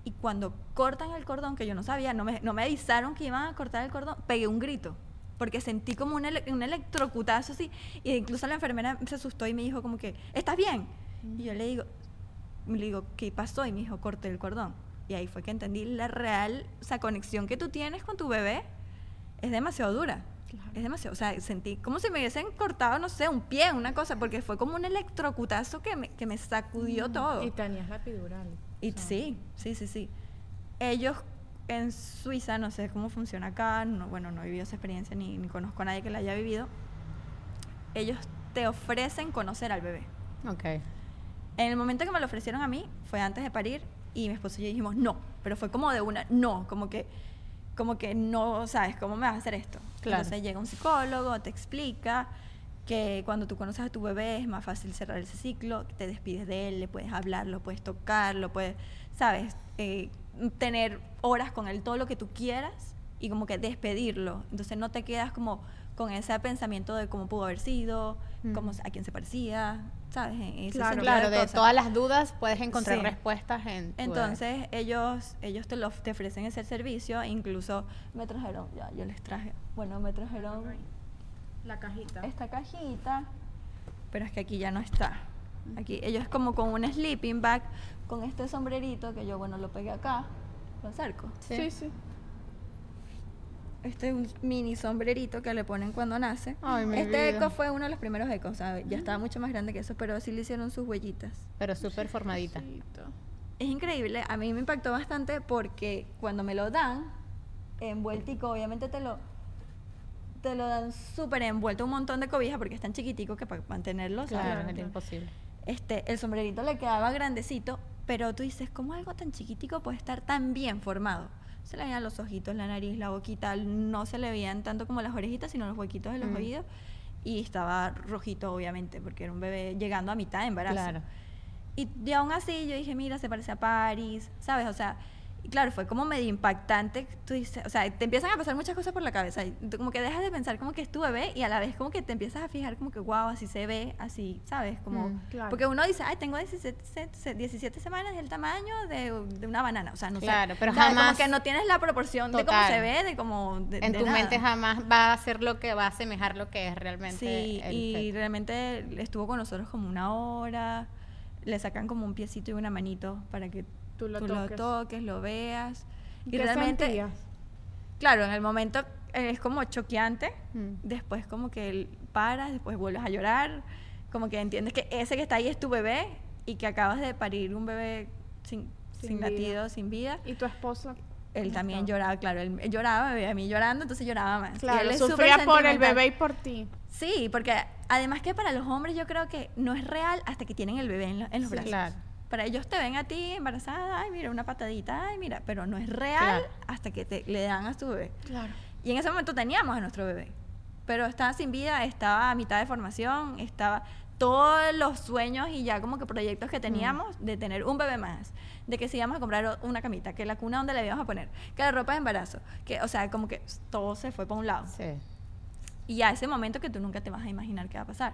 y cuando cortan el cordón, que yo no sabía, no me, no me avisaron que iban a cortar el cordón, pegué un grito, porque sentí como un, ele un electrocutazo así, y incluso la enfermera se asustó y me dijo como que, ¿estás bien? Mm. Y yo le digo, le digo, ¿qué pasó? Y me dijo, corté el cordón. Y ahí fue que entendí la real, o sea, conexión que tú tienes con tu bebé es demasiado dura. Claro. Es demasiado, o sea, sentí como si me hubiesen cortado, no sé, un pie, una cosa, porque fue como un electrocutazo que me, que me sacudió mm. todo. Y tenías la epidural. Y o sea. sí, sí, sí, sí. Ellos en Suiza, no sé cómo funciona acá, no, bueno, no he vivido esa experiencia ni, ni conozco a nadie que la haya vivido. Ellos te ofrecen conocer al bebé. Ok. En el momento que me lo ofrecieron a mí, fue antes de parir, y mi esposo y yo dijimos no, pero fue como de una, no, como que, como que no, ¿sabes? ¿Cómo me vas a hacer esto? Claro. Entonces llega un psicólogo, te explica que cuando tú conoces a tu bebé es más fácil cerrar ese ciclo, te despides de él, le puedes hablar, lo puedes tocar, lo puedes, ¿sabes? Eh, tener horas con él, todo lo que tú quieras, y como que despedirlo. Entonces no te quedas como con ese pensamiento de cómo pudo haber sido, mm. cómo, a quién se parecía, ¿sabes? Ese claro, claro, de, de todas las dudas puedes encontrar sí. respuestas en tu Entonces bebé. ellos ellos te, lo, te ofrecen ese servicio, incluso me trajeron, ya yo les traje, bueno, me trajeron la cajita. Esta cajita, pero es que aquí ya no está. Aquí ellos como con un sleeping bag, con este sombrerito que yo, bueno, lo pegué acá, lo acerco. Sí, sí. sí. Este es un mini sombrerito que le ponen cuando nace. Ay, mi este vida. eco fue uno de los primeros ecos, ¿sabes? Ya estaba mucho más grande que eso, pero sí le hicieron sus huellitas. Pero súper formadita. Es increíble, a mí me impactó bastante porque cuando me lo dan, envueltico, obviamente te lo te lo dan súper envuelto, un montón de cobijas porque es tan chiquitico que para mantenerlo, claro, ¿sabes? Es imposible. Este, el sombrerito le quedaba grandecito, pero tú dices, ¿cómo algo tan chiquitico puede estar tan bien formado? Se le veían los ojitos, la nariz, la boquita, no se le veían tanto como las orejitas, sino los huequitos de los mm. oídos, y estaba rojito, obviamente, porque era un bebé llegando a mitad de embarazo. Claro. Y, y aún así yo dije, mira, se parece a Paris, ¿sabes? O sea, y claro, fue como medio impactante. Tú dices, o sea, te empiezan a pasar muchas cosas por la cabeza. Y tú como que dejas de pensar como que es tu bebé y a la vez como que te empiezas a fijar como que, wow, así se ve, así, ¿sabes? Como, mm, claro. Porque uno dice, ay, tengo diecisiete, diecisiete semanas del tamaño de, de una banana. O sea, no claro, sé. pero ¿sabes? jamás. Como que no tienes la proporción total. De cómo se ve, de cómo. De, en de tu nada. mente jamás va a ser lo que va a asemejar lo que es realmente. Sí, el y feto. realmente estuvo con nosotros como una hora. Le sacan como un piecito y una manito para que tú lo, tú toques. lo toques, lo veas. Y ¿Qué realmente, sentías? Claro, en el momento es como choqueante, mm. después como que paras, después vuelves a llorar, como que entiendes que ese que está ahí es tu bebé y que acabas de parir un bebé sin, sin, sin latido, sin vida. ¿Y tu esposo? Él también estaba? lloraba, claro, él, él lloraba, me veía a mí llorando, entonces lloraba más. Claro, y él sufría por el bebé y por ti. Sí, porque además que para los hombres yo creo que no es real hasta que tienen el bebé en, lo, en los sí, brazos. Claro. Para ellos te ven a ti embarazada, ay, mira, una patadita, ay, mira, pero no es real claro. hasta que te, le dan a tu bebé. Claro. Y en ese momento teníamos a nuestro bebé, pero estaba sin vida, estaba a mitad de formación, estaba todos los sueños y ya como que proyectos que teníamos mm. de tener un bebé más, de que si íbamos a comprar una camita, que la cuna donde le íbamos a poner, que la ropa de embarazo, que, o sea, como que todo se fue para un lado. Sí. Y a ese momento que tú nunca te vas a imaginar qué va a pasar.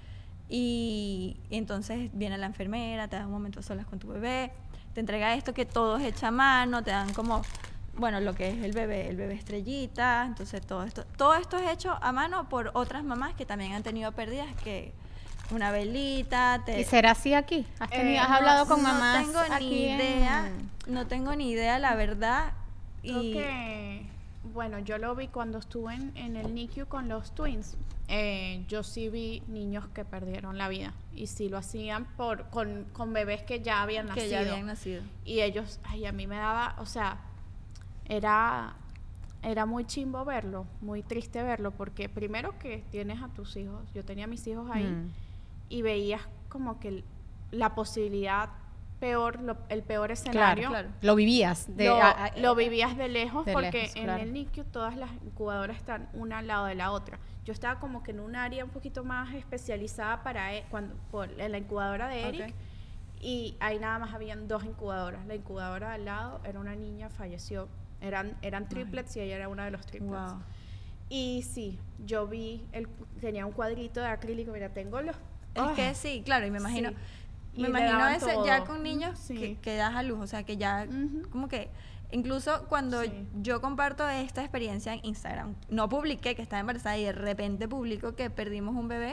Y, y entonces viene la enfermera, te da un momento a solas con tu bebé, te entrega esto que todo es hecha a mano, te dan como, bueno, lo que es el bebé, el bebé estrellita, entonces todo esto, todo esto es hecho a mano por otras mamás que también han tenido pérdidas, que una velita. Te... ¿Y será así aquí? ¿Has, tenido, eh, ¿has no, hablado con no mamás? No tengo ni idea, en... no tengo ni idea, la verdad. Creo y... que, bueno, yo lo vi cuando estuve en, en el N I C U con los twins. Eh, yo sí vi niños que perdieron la vida y sí lo hacían por con, con bebés que ya habían nacido. Que ya habían nacido. Y ellos, ay, a mí me daba, o sea, era, era muy chimbo verlo, muy triste verlo, porque primero que tienes a tus hijos, yo tenía a mis hijos ahí mm. y veías como que la posibilidad peor, lo, el peor escenario. Claro, claro. Lo vivías. De, lo, a, a, lo vivías de lejos de porque lejos, en claro. el N I C U todas las incubadoras están una al lado de la otra. Yo estaba como que en un área un poquito más especializada para e, cuando por, en la incubadora de Eric okay. y ahí nada más habían dos incubadoras. La incubadora de al lado era una niña, falleció. Eran, eran triplets Ay. y ella era una de los triplets. Wow. Y sí, yo vi, el, tenía un cuadrito de acrílico, mira, tengo los... Es oh. que sí, claro, y me imagino... Sí. Me imagino ese todo. Ya con niños sí. que, que das a luz, o sea, que ya uh-huh. como que, incluso cuando sí. yo comparto esta experiencia en Instagram, no publiqué que estaba embarazada y de repente publico que perdimos un bebé,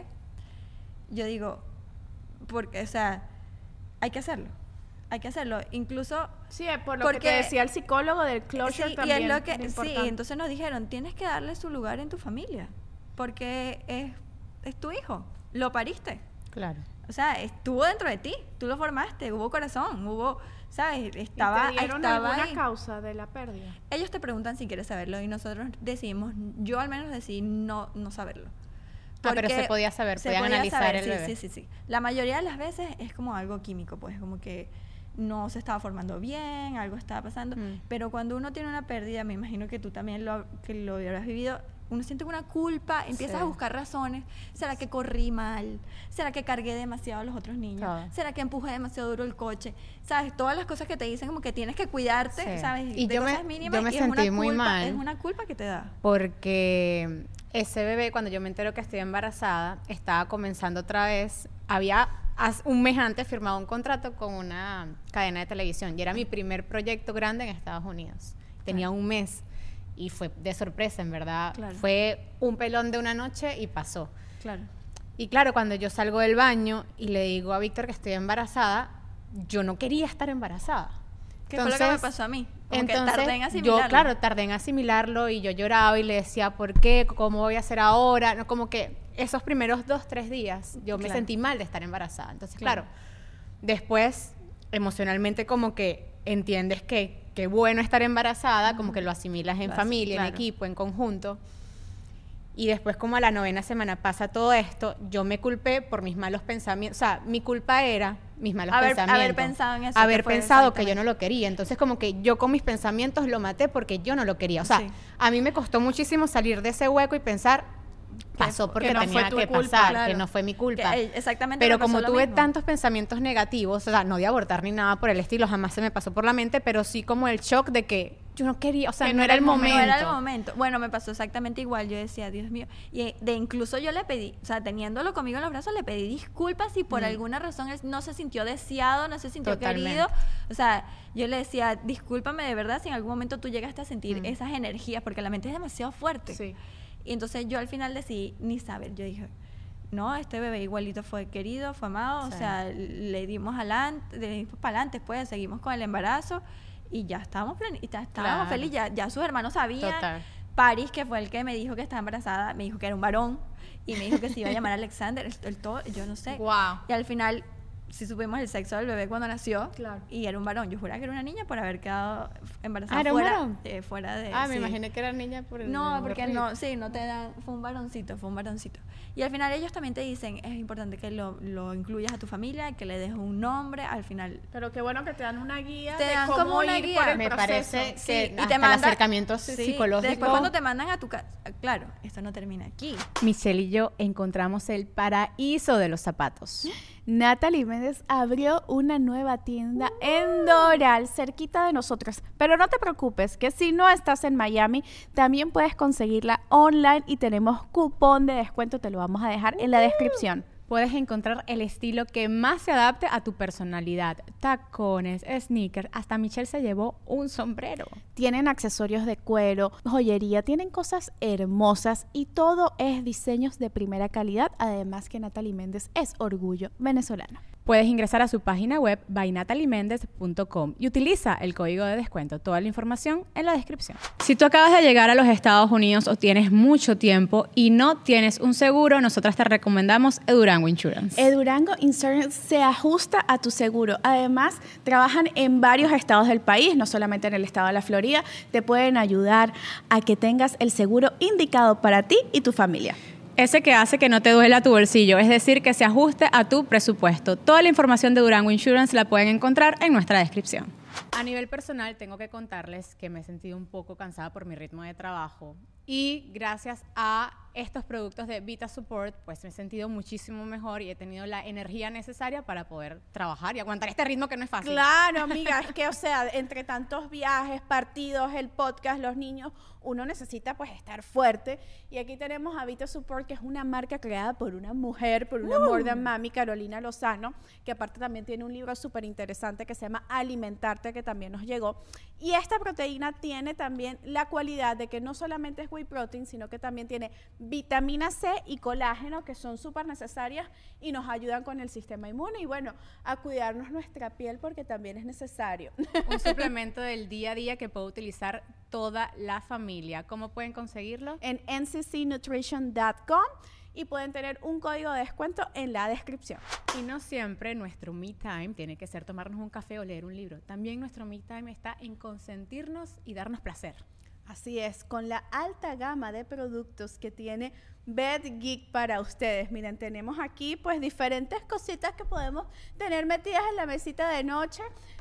yo digo, porque, o sea, hay que hacerlo. Hay que hacerlo, incluso... Sí, por lo porque, que te decía el psicólogo del closure sí, también. Y es lo que, sí, entonces nos dijeron, tienes que darle su lugar en tu familia, porque es, es tu hijo, lo pariste. Claro. O sea, estuvo dentro de ti, tú lo formaste, hubo corazón, hubo, ¿sabes? Estaba, ¿Y te dieron estaba alguna ahí. causa de la pérdida? Ellos te preguntan si quieres saberlo y nosotros decidimos, yo al menos decidí no, no saberlo. Ah, pero se podía saber, se podían podía analizar saber, el sí, bebé. Sí, sí, sí. La mayoría de las veces es como algo químico, pues, como que no se estaba formando bien, algo estaba pasando, mm. pero cuando uno tiene una pérdida, me imagino que tú también lo, que lo habrás vivido, uno siente una culpa, empiezas sí. a buscar razones. ¿Será que corrí mal? ¿Será que cargué demasiado a los otros niños? Claro. ¿Será que empujé demasiado duro el coche? ¿Sabes? Todas las cosas que te dicen como que tienes que cuidarte, sí. ¿sabes? Y de yo cosas me, mínimas, yo me y sentí es una muy culpa, mal. Es una culpa que te da. Porque ese bebé, cuando yo me entero que estoy embarazada, estaba comenzando otra vez, había un mes antes firmado un contrato con una cadena de televisión y era mi primer proyecto grande en Estados Unidos. Tenía un mes y fue de sorpresa, en verdad. Claro. Fue un pelón de una noche y pasó. Claro. Y claro, cuando yo salgo del baño y le digo a Víctor que estoy embarazada, yo no quería estar embarazada. ¿Qué entonces, fue lo que me pasó a mí? Como entonces, que tardé en asimilarlo. Yo, claro, tardé en asimilarlo y yo lloraba y le decía, ¿por qué? ¿Cómo voy a hacer ahora? No, como que esos primeros dos, tres días yo claro. me sentí mal de estar embarazada. Entonces, claro, claro después, emocionalmente como que entiendes que qué bueno estar embarazada, como que lo asimilas en lo familia, claro. en equipo, en conjunto. Y después, como a la novena semana pasa todo esto, yo me culpé por mis malos pensamientos. O sea, mi culpa era mis malos haber, pensamientos. Haber pensado en eso. Haber pensado que yo no lo quería. Entonces, como que yo con mis pensamientos lo maté porque yo no lo quería. O sea, sí. a mí me costó muchísimo salir de ese hueco y pensar, pasó porque que no tenía fue que culpa, pasar, claro. que no fue mi culpa. Que, exactamente. Pero como tuve mismo. tantos pensamientos negativos, o sea, no de abortar ni nada por el estilo, jamás se me pasó por la mente, pero sí como el shock de que yo no quería, o sea, no, no era el momento. No era el momento. Bueno, me pasó exactamente igual. Yo decía, Dios mío. Y de incluso yo le pedí, o sea, teniéndolo conmigo en los brazos, le pedí disculpas si por mm. alguna razón él no se sintió deseado, no se sintió Totalmente. querido. O sea, yo le decía, discúlpame de verdad si en algún momento tú llegaste a sentir mm. esas energías, porque la mente es demasiado fuerte. Sí. Y entonces yo al final decidí ni saber. Yo dije, no, este bebé igualito fue querido, fue amado. Sí. O sea, le dimos adelante, le dimos para adelante, pues seguimos con el embarazo. Y ya estábamos, plan- y ya estábamos Claro. felices, ya, ya sus hermanos sabían. Total. Paris, que fue el que me dijo que estaba embarazada, me dijo que era un varón y me dijo que se iba a llamar Alexander, el, el todo, yo no sé. Wow. Y al final sí supimos el sexo del bebé cuando nació. Claro. Y era un varón. Yo juraba que era una niña por haber quedado embarazada Ah, ¿era un fuera, varón? eh, fuera de... Ah, sí. me imaginé que era niña por el... No, el porque gorrito. no, sí, no te dan, fue un varoncito, fue un varoncito. Y al final ellos también te dicen, es importante que lo, lo incluyas a tu familia, que le des un nombre, al final... Pero qué bueno que te dan una guía Te de dan cómo como una ir guía. por el Me proceso. parece Sí, que y te hasta el manda- acercamiento Sí, psicológico... después cuando te mandan a tu casa, claro, esto no termina aquí. Michelle y yo encontramos el paraíso de los zapatos. Natalie Méndez abrió una nueva tienda en Doral, cerquita de nosotros. Pero no te preocupes, que si no estás en Miami, también puedes conseguirla online y tenemos cupón de descuento, te lo vamos a dejar en la descripción. Puedes encontrar el estilo que más se adapte a tu personalidad. Tacones, sneakers, hasta Michelle se llevó un sombrero. Tienen accesorios de cuero, joyería, tienen cosas hermosas y todo es diseños de primera calidad. Además que Natalie Méndez es orgullo venezolano. Puedes ingresar a su página web by natalie mendez punto com y utiliza el código de descuento. Toda la información en la descripción. Si tú acabas de llegar a los Estados Unidos o tienes mucho tiempo y no tienes un seguro, nosotras te recomendamos Edurango Insurance. Edurango Insurance se ajusta a tu seguro. Además, trabajan en varios estados del país, no solamente en el estado de la Florida. Te pueden ayudar a que tengas el seguro indicado para ti y tu familia. Ese que hace que no te duela tu bolsillo, es decir, que se ajuste a tu presupuesto. Toda la información de Durango Insurance la pueden encontrar en nuestra descripción. A nivel personal, tengo que contarles que me he sentido un poco cansada por mi ritmo de trabajo y gracias a estos productos de Vita Support, pues me he sentido muchísimo mejor y he tenido la energía necesaria para poder trabajar y aguantar este ritmo que no es fácil. Claro, amiga, es que, o sea, entre tantos viajes, partidos, el podcast, los niños, uno necesita pues estar fuerte. Y aquí tenemos a Vita Support, que es una marca creada por una mujer, por una uh. More Than Mami, Carolina Lozano, que aparte también tiene un libro súper interesante que se llama Alimentarte, que también nos llegó. Y esta proteína tiene también la cualidad de que no solamente es whey protein, sino que también tiene vitamina C y colágeno, que son súper necesarias y nos ayudan con el sistema inmune y bueno, a cuidarnos nuestra piel, porque también es necesario. Un suplemento del día a día que puede utilizar toda la familia. ¿Cómo pueden conseguirlo? En N C C nutrition punto com y pueden tener un código de descuento en la descripción. Y no siempre nuestro me time tiene que ser tomarnos un café o leer un libro. También nuestro me time está en consentirnos y darnos placer. Así es, con la alta gama de productos que tiene BedGeek para ustedes. Miren, tenemos aquí pues diferentes cositas que podemos tener metidas en la mesita de noche.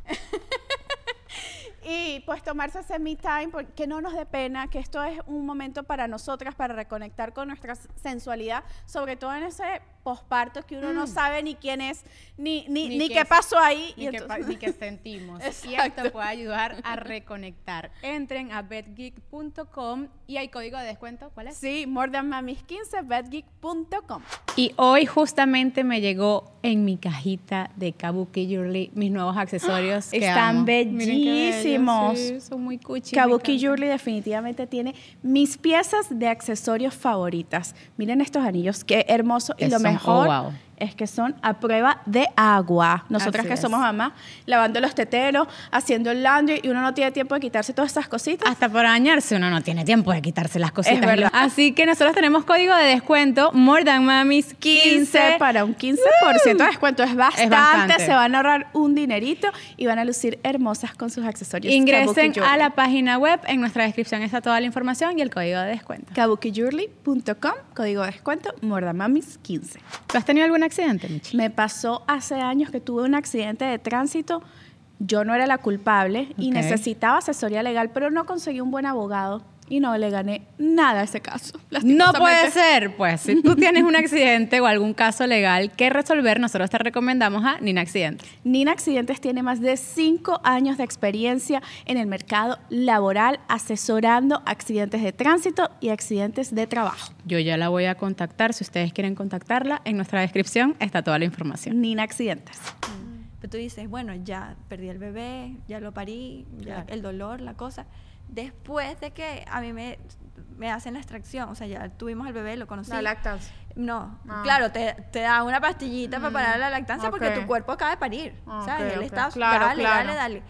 Y pues tomarse ese me time, que no nos dé pena, que esto es un momento para nosotras, para reconectar con nuestra sensualidad, sobre todo en ese posparto que uno mm. no sabe ni quién es, ni, ni, ni, ni qué pasó ahí. Ni, y qué, entonces... ni qué sentimos. Y esto puede ayudar a reconectar. Entren a bedgeek punto com y hay código de descuento, ¿cuál es? Sí, More Than Mamis quince, bedgeek punto com. Y hoy justamente me llegó en mi cajita de Kabuki Jewelry mis nuevos accesorios. ¡Ah! Están bellísimos. Sí, son muy cuchi. Kabuki Jewelry definitivamente tiene mis piezas de accesorios favoritas. Miren estos anillos, qué hermoso. Y lo mejor oh, wow. es que son a prueba de agua. Nosotras Así que es. somos mamás, lavando los teteros, haciendo el laundry, y uno no tiene tiempo de quitarse todas esas cositas. Hasta para bañarse uno no tiene tiempo de quitarse las cositas. Los... Así que nosotros tenemos código de descuento More Than Mamis quince para un quince por ciento de descuento. Es bastante, es bastante, se van a ahorrar un dinerito y van a lucir hermosas con sus accesorios. Ingresen a la página web, en nuestra descripción está toda la información y el código de descuento. kabuki jewelry punto com, código de descuento More Than Mamis quince. ¿Tú has tenido alguna accidente, Michi? Me pasó hace años que tuve un accidente de tránsito. Yo no era la culpable okay. y necesitaba asesoría legal, pero no conseguí un buen abogado y no le gané nada a ese caso. No puede ser, pues. Si tú tienes un accidente o algún caso legal que resolver, nosotros te recomendamos a Nina Accidentes. Nina Accidentes tiene más de cinco años de experiencia en el mercado laboral, asesorando accidentes de tránsito y accidentes de trabajo. Yo ya la voy a contactar. Si ustedes quieren contactarla, en nuestra descripción está toda la información. Nina Accidentes. Mm. Pero tú dices, bueno, ya perdí el bebé, ya lo parí, ya claro. el dolor, la cosa... Después de que a mí me, me hacen la extracción, o sea, ya tuvimos al bebé, lo conocí. La lactancia. No, ah. claro, te, te da una pastillita mm. para parar la lactancia okay. porque tu cuerpo acaba de parir, okay, ¿sabes? Él okay. está, claro, dale, claro. dale, dale.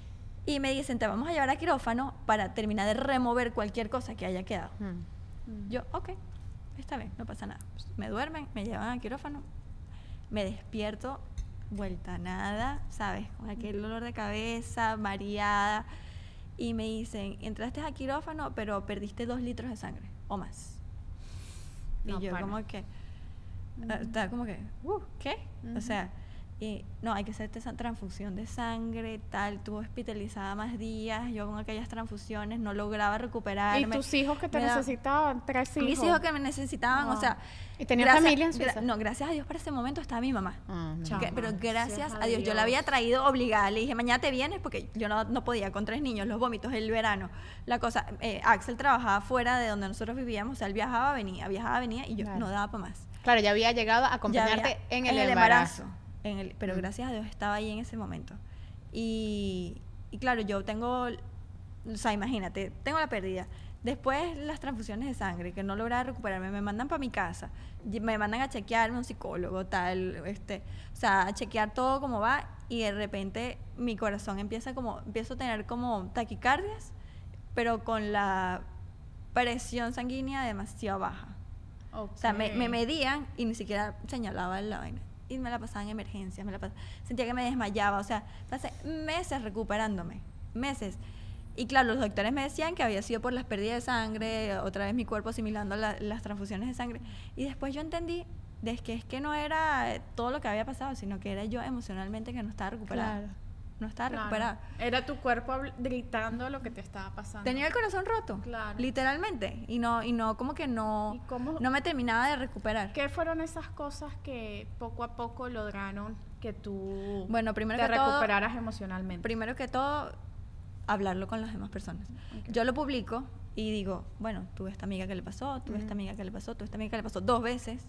Y me dicen, te vamos a llevar a quirófano para terminar de remover cualquier cosa que haya quedado. Mm. Yo, ok, está bien, no pasa nada. Pues me duermen, me llevan a quirófano, me despierto, vuelta a nada, ¿sabes? Con aquel dolor de cabeza, mareada. Y me dicen, entraste a quirófano, pero perdiste dos litros de sangre o más. No, y yo para. como que, uh, estaba como que, uh, ¿qué? Uh-huh. O sea, y, no, hay que hacerte esa transfusión de sangre, tal. Estuve hospitalizada más días, yo con aquellas transfusiones no lograba recuperarme. ¿Y tus hijos que te necesitaban? ¿Tres hijos? Mis hijos que me necesitaban, oh. o sea... ¿Y tenías familia en Suiza? Gra- no, gracias a Dios para ese momento estaba mi mamá. Ah, no. que, pero gracias a Dios. Dios, yo la había traído obligada. Le dije, mañana te vienes, porque yo no, no podía con tres niños, los vómitos, el verano. La cosa, eh, Axel trabajaba fuera de donde nosotros vivíamos, o sea, él viajaba, venía, viajaba, venía, y yo claro. no daba para más. Claro, ya había llegado a acompañarte había, en el, en el embarazo. embarazo. En el, pero mm. gracias a Dios estaba ahí en ese momento. Y, y claro, yo tengo, o sea, imagínate, tengo la pérdida. Después las transfusiones de sangre, que no lograba recuperarme, me mandan para mi casa, me mandan a chequearme un psicólogo, tal, este, o sea, a chequear todo cómo va, y de repente mi corazón empieza como, empiezo a tener como taquicardias, pero con la presión sanguínea demasiado baja. Okay. O sea, me, me medían y ni siquiera señalaba la vaina. Y me la pasaba en emergencias, me la pasaba, sentía que me desmayaba, o sea, pasé meses recuperándome, meses. Y claro, los doctores me decían que había sido por las pérdidas de sangre, otra vez mi cuerpo asimilando la, las transfusiones de sangre. Y después yo entendí de que es que no era todo lo que había pasado, sino que era yo emocionalmente que no estaba recuperada. Claro. no estaba Claro. recuperada. Era tu cuerpo habl- gritando lo que te estaba pasando. Tenía el corazón roto, Claro. literalmente, y no, y no como que no, ¿Y cómo- no me terminaba de recuperar. ¿Qué fueron esas cosas que poco a poco lograron que tú Bueno, primero te que todo- recuperaras emocionalmente? Primero que todo, hablarlo con las demás personas. Yo lo publico y digo, bueno, tuve esta amiga que le pasó, tuve esta amiga que le pasó, tuve esta amiga que le pasó dos veces.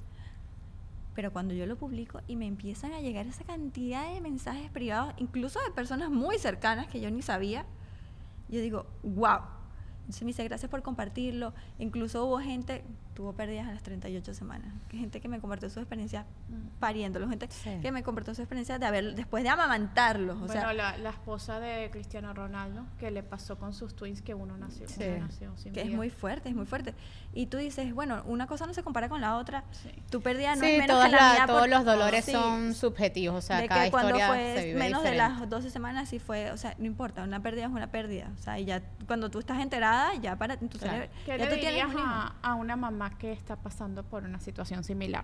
Pero cuando yo lo publico y me empiezan a llegar esa cantidad de mensajes privados, incluso de personas muy cercanas que yo ni sabía, yo digo, wow. Entonces me dice, gracias por compartirlo. Incluso hubo gente, tuvo pérdidas a las treinta y ocho semanas. Que gente que me compartió su experiencia pariéndolo, gente Sí. que me compartió su experiencia de haber, después de amamantarlos. O Bueno, sea, la, la esposa de Cristiano Ronaldo, que le pasó con sus twins, que uno nació, Sí. uno nació sin que es vida. muy fuerte, es muy fuerte. Y tú dices, bueno, una cosa no se compara con la otra. Sí. Tu pérdida no Sí, es menos todas que la la- mía. todos por- los dolores Sí, son subjetivos, o sea, de cada que cuando historia fue se vive menos de diferente. las doce semanas sí fue, o sea, no importa, una pérdida es una pérdida. O sea, y ya cuando tú estás enterada, ya para tu Claro. cerebro, ¿Qué ya le tú tienes dirías un hijo. a, a una mamá que está pasando por una situación similar?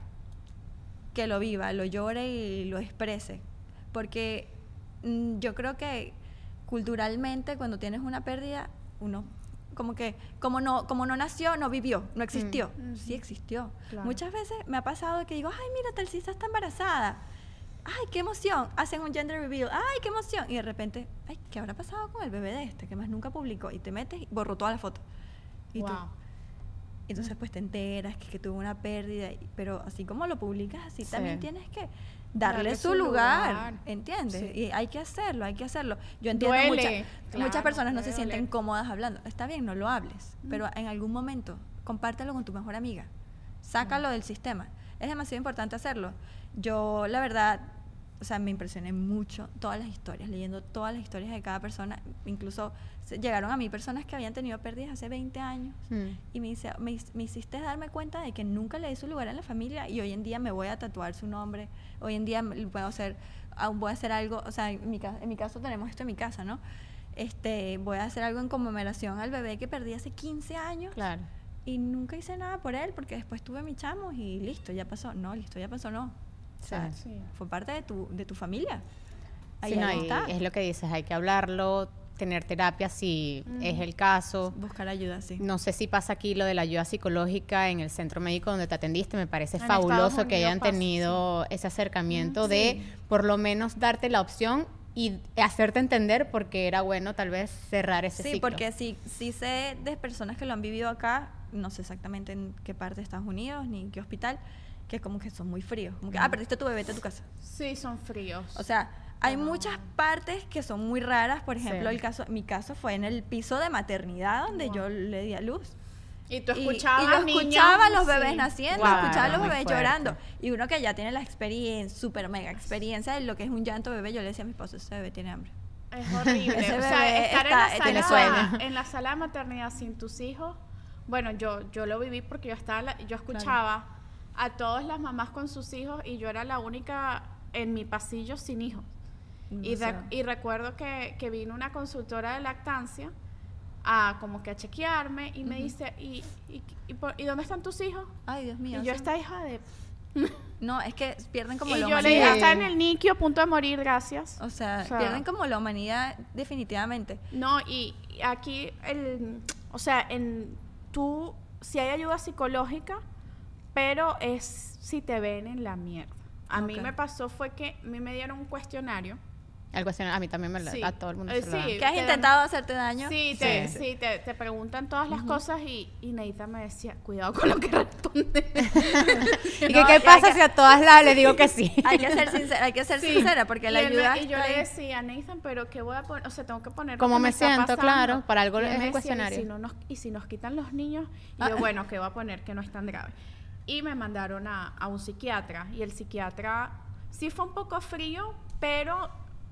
Que lo viva, lo llore y lo exprese. Porque mm, yo creo que culturalmente cuando tienes una pérdida, uno como que como no como no nació, no vivió, no existió. Sí existió. Claro. Muchas veces me ha pasado que digo, ay, mira, Talcisa está embarazada. Ay, qué emoción. Hacen un gender reveal. Ay, qué emoción. Y de repente, ay, ¿qué habrá pasado con el bebé de este? Que más nunca publicó. Y te metes y borró toda la foto. Y tú, Wow. entonces pues te enteras que, que tuvo una pérdida, y- pero así como lo publicas, así Sí. también tienes que darle, Darle su su lugar, lugar. ¿entiendes? Sí. Y hay que hacerlo, hay que hacerlo. Yo entiendo, Duele, mucha- claro, muchas personas no se puede sienten doler. cómodas hablando. Está bien, no lo hables, pero en algún momento compártelo con tu mejor amiga. Sácalo del sistema. Es demasiado importante hacerlo. Yo, la verdad, o sea, me impresioné mucho todas las historias, leyendo todas las historias de cada persona. Incluso se- llegaron a mí personas que habían tenido pérdidas hace veinte años Mm. y me, dice, me, hic- me hiciste darme cuenta de que nunca le di su lugar en la familia y hoy en día me voy a tatuar su nombre. Hoy en día me- puedo hacer, aún voy a hacer algo, o sea, en mi, ca- en mi caso tenemos esto en mi casa, ¿no? Este, voy a hacer algo en conmemoración al bebé que perdí hace quince años. Claro. Y nunca hice nada por él porque después tuve mi chamos y listo, ya pasó. No, listo, ya pasó, no. O sea, Sí. Sí. fue parte de tu, de tu familia. Ahí, Sí, no, ahí y está. es lo que dices, hay que hablarlo, tener terapia si es el caso. Buscar ayuda, sí. No sé si pasa aquí lo de la ayuda psicológica en el centro médico donde te atendiste, me parece En fabuloso Estados que hayan Unidos pasa, tenido ese acercamiento de por lo menos darte la opción y hacerte entender porque era bueno tal vez cerrar ese Sí, ciclo. porque sí, sí sé de personas que lo han vivido acá, no sé exactamente en qué parte de Estados Unidos ni en qué hospital, que como que son muy fríos. Como que, ah, perdiste tu bebé, vete a tu casa. Sí, son fríos. O sea, hay muchas partes que son muy raras. Por ejemplo, Sí. el caso, mi caso fue en el piso de maternidad donde yo le di a luz. y tú Y- escuchabas y, yo niños, escuchaba a los sí. bebés naciendo, Wow, escuchaba a los muy bebés fuerte. llorando. Y uno que ya tiene la experiencia, súper mega experiencia de lo que es un llanto bebé, yo le decía a mi esposo, ese bebé tiene hambre. Es horrible. Ese O bebé sea, estar está- en, tiene la sala, sueño. en la sala de maternidad sin tus hijos, bueno, yo, yo lo viví porque yo estaba, la- yo escuchaba a todas las mamás con sus hijos y yo era la única en mi pasillo sin hijos. Y, re- y recuerdo que, que vino una consultora de lactancia a como que a chequearme y me dice, ¿y, y, y, por- ¿y dónde están tus hijos? Ay, Dios mío. Y yo, eso- esta hija de... No, es que pierden como y la yo le dije, humanidad. está en el N I C U a punto de morir, gracias. O sea, O sea, pierden como la humanidad definitivamente. No, y, y aquí, el, o sea, en tú, si hay ayuda psicológica, pero es si te ven en la mierda. A mí Ok. me pasó fue que a mí me dieron un cuestionario. Algo así, a mí también me lo Sí. a todo el mundo Eh, se lo dan. sí. ¿Que has te dan- intentado hacerte daño? Sí, te, Sí. sí, te, te preguntan todas las cosas y, y Neita me decía, cuidado con lo que respondes. ¿Y que No, qué y pasa hay que- si a todas las le digo que sí? Hay que ser sincera, hay que ser Sí. sincera porque la y, él me- ayuda y yo está le ahí. decía, Nathan, pero ¿qué voy a poner? O sea, tengo que poner. lo ¿Cómo que me está siento? pasando. Claro, para algo Y él es el me decía, cuestionario. ¿Y si, no nos, y si nos quitan los niños? Y Ah. yo, bueno, ¿qué voy a poner? Que no es tan grave. Y me mandaron a, a un psiquiatra. Y el psiquiatra sí fue un poco frío, pero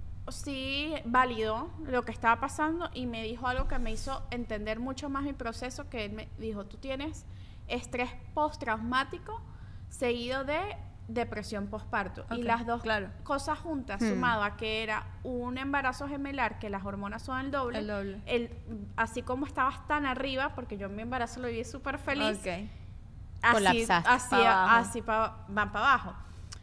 sí validó lo que estaba pasando y me dijo algo que me hizo entender mucho más mi proceso, que él me dijo, tú tienes estrés postraumático seguido de depresión postparto. Ok, Y las dos claro. cosas juntas, Hmm. sumado a que era un embarazo gemelar, que las hormonas son el doble, El doble. el- así como estabas tan arriba, porque yo en mi embarazo lo viví súper feliz, Ok. así, Colapsaste. así, Pa' abajo. así pa- van para abajo.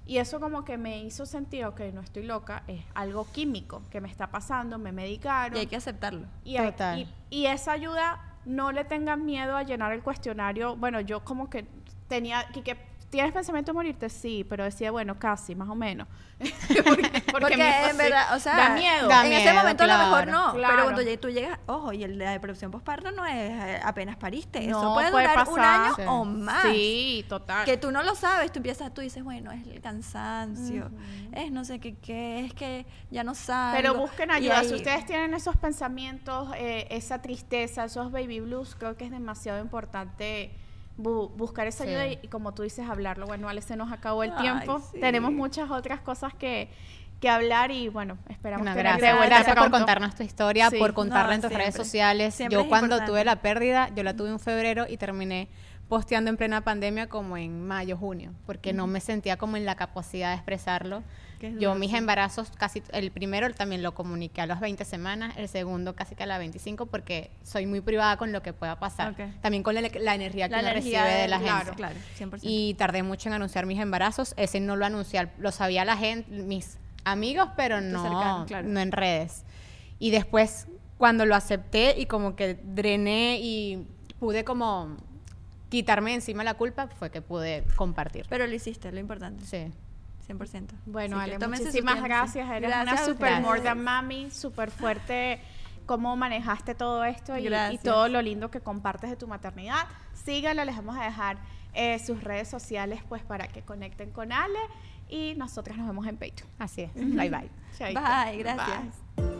Y eso como que me hizo sentir, ok, no estoy loca, es algo químico que me está pasando, me medicaron. Y hay que aceptarlo. Y, hay, y, y esa ayuda, no le tengan miedo a llenar el cuestionario. Bueno, yo como que tenía, que, que ¿tienes pensamiento de morirte? Sí, pero decía, bueno, casi, más o menos. porque porque, porque me, en verdad, o sea, da miedo. Da en miedo, ese momento claro, a lo mejor no, claro. pero cuando tú llegas, ojo, y la depresión postparto no es eh, apenas pariste, no, eso puede, puede durar pasar, un año sí. o más. Sí, total. Que tú no lo sabes, tú empiezas, tú dices, bueno, es el cansancio, uh-huh. es no sé qué, qué, es que ya no sabes. Pero busquen ayuda, ahí, si ustedes tienen esos pensamientos, eh, esa tristeza, esos baby blues, creo que es demasiado importante Bu- buscar esa sí. ayuda y, y como tú dices, hablarlo. Bueno, Ale, se nos acabó el Ay, tiempo. Sí. Tenemos muchas otras cosas que, que hablar y bueno, esperamos no, tener gracias, gracias por contarnos tu historia, sí. por contarla no, en tus siempre. redes sociales. Siempre yo cuando importante. tuve la pérdida, yo la tuve en febrero y terminé posteando en plena pandemia como en mayo, junio, porque uh-huh. no me sentía como en la capacidad de expresarlo. Yo mis embarazos, casi el primero también lo comuniqué a las veinte semanas, el segundo casi que a las veinticinco, porque soy muy privada con lo que pueda pasar. Okay. También con la, la energía que la uno energía recibe de, de la claro, gente. Claro, cien por ciento. Y tardé mucho en anunciar mis embarazos. Ese no lo anuncié, lo sabía la gente, mis amigos, pero no, cercano, claro. no en redes. Y después, cuando lo acepté y como que drené y pude como quitarme encima la culpa, fue que pude compartir. Pero lo hiciste, lo importante. Sí. cien por ciento. Bueno, Ale, muchísimas gracias. Eres gracias una super gracias. more than mami, súper fuerte cómo manejaste todo esto y, y todo lo lindo que compartes de tu maternidad. Síganla, les vamos a dejar eh, sus redes sociales pues para que conecten con Ale y nosotras nos vemos en Patreon. Así es. Uh-huh. Bye, bye. Chaito. Bye, gracias. Bye.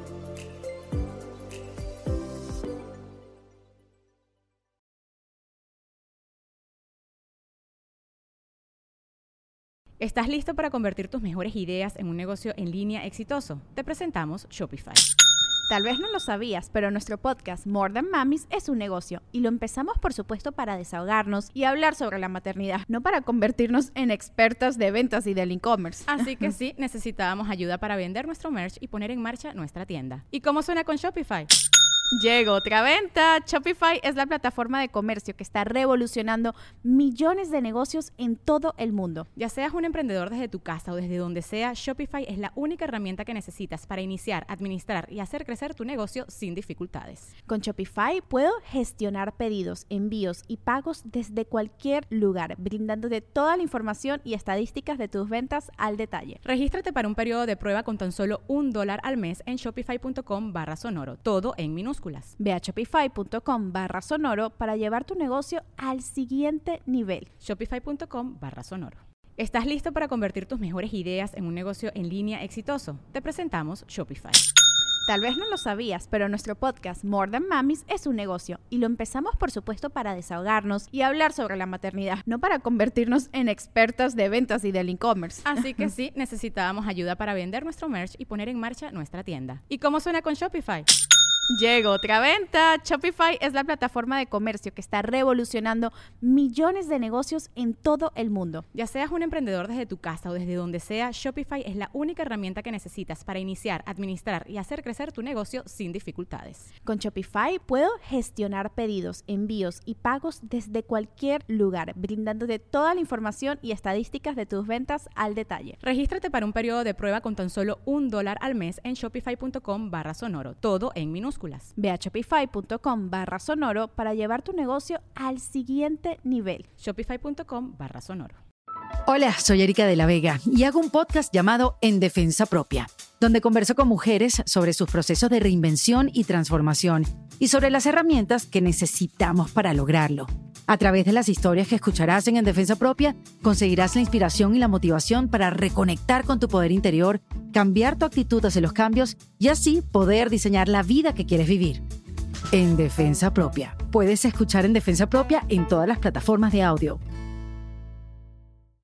¿Estás listo para convertir tus mejores ideas en un negocio en línea exitoso? Te presentamos Shopify. Tal vez no lo sabías, pero nuestro podcast More Than Mamis es un negocio y lo empezamos por supuesto para desahogarnos y hablar sobre la maternidad, no para convertirnos en expertas de ventas y del e-commerce. Así que sí, necesitábamos ayuda para vender nuestro merch y poner en marcha nuestra tienda. ¿Y cómo suena con Shopify? Llegó otra venta. Shopify es la plataforma de comercio que está revolucionando millones de negocios en todo el mundo. Ya seas un emprendedor desde tu casa o desde donde sea, Shopify es la única herramienta que necesitas para iniciar, administrar y hacer crecer tu negocio sin dificultades. Con Shopify puedo gestionar pedidos, envíos y pagos desde cualquier lugar, brindándote toda la información y estadísticas de tus ventas al detalle. Regístrate para un periodo de prueba con tan solo un dólar al mes en shopify.com barra sonoro, todo en minúsculas. Ve a shopify.com barra sonoro para llevar tu negocio al siguiente nivel. Shopify.com barra sonoro. ¿Estás listo para convertir tus mejores ideas en un negocio en línea exitoso? Te presentamos Shopify. Tal vez no lo sabías, pero nuestro podcast More Than Mamis es un negocio y lo empezamos por supuesto para desahogarnos y hablar sobre la maternidad, no para convertirnos en expertas de ventas y del e-commerce. Así que sí, necesitábamos ayuda para vender nuestro merch y poner en marcha nuestra tienda. ¿Y cómo suena con Shopify? Llegó otra venta. Shopify es la plataforma de comercio que está revolucionando millones de negocios en todo el mundo. Ya seas un emprendedor desde tu casa o desde donde sea, Shopify es la única herramienta que necesitas para iniciar, administrar y hacer crecer tu negocio sin dificultades. Con Shopify puedo gestionar pedidos, envíos y pagos desde cualquier lugar, brindándote toda la información y estadísticas de tus ventas al detalle. Regístrate para un periodo de prueba con tan solo un dólar al mes en shopify.com barra sonoro, todo en minúsculas. Ve a shopify.com barra sonoro para llevar tu negocio al siguiente nivel. Shopify.com barra sonoro. Hola, soy Erika de la Vega y hago un podcast llamado En Defensa Propia, donde converso con mujeres sobre sus procesos de reinvención y transformación y sobre las herramientas que necesitamos para lograrlo. A través de las historias que escucharás en En Defensa Propia, conseguirás la inspiración y la motivación para reconectar con tu poder interior, cambiar tu actitud hacia los cambios y así poder diseñar la vida que quieres vivir. En Defensa Propia. Puedes escuchar En Defensa Propia en todas las plataformas de audio.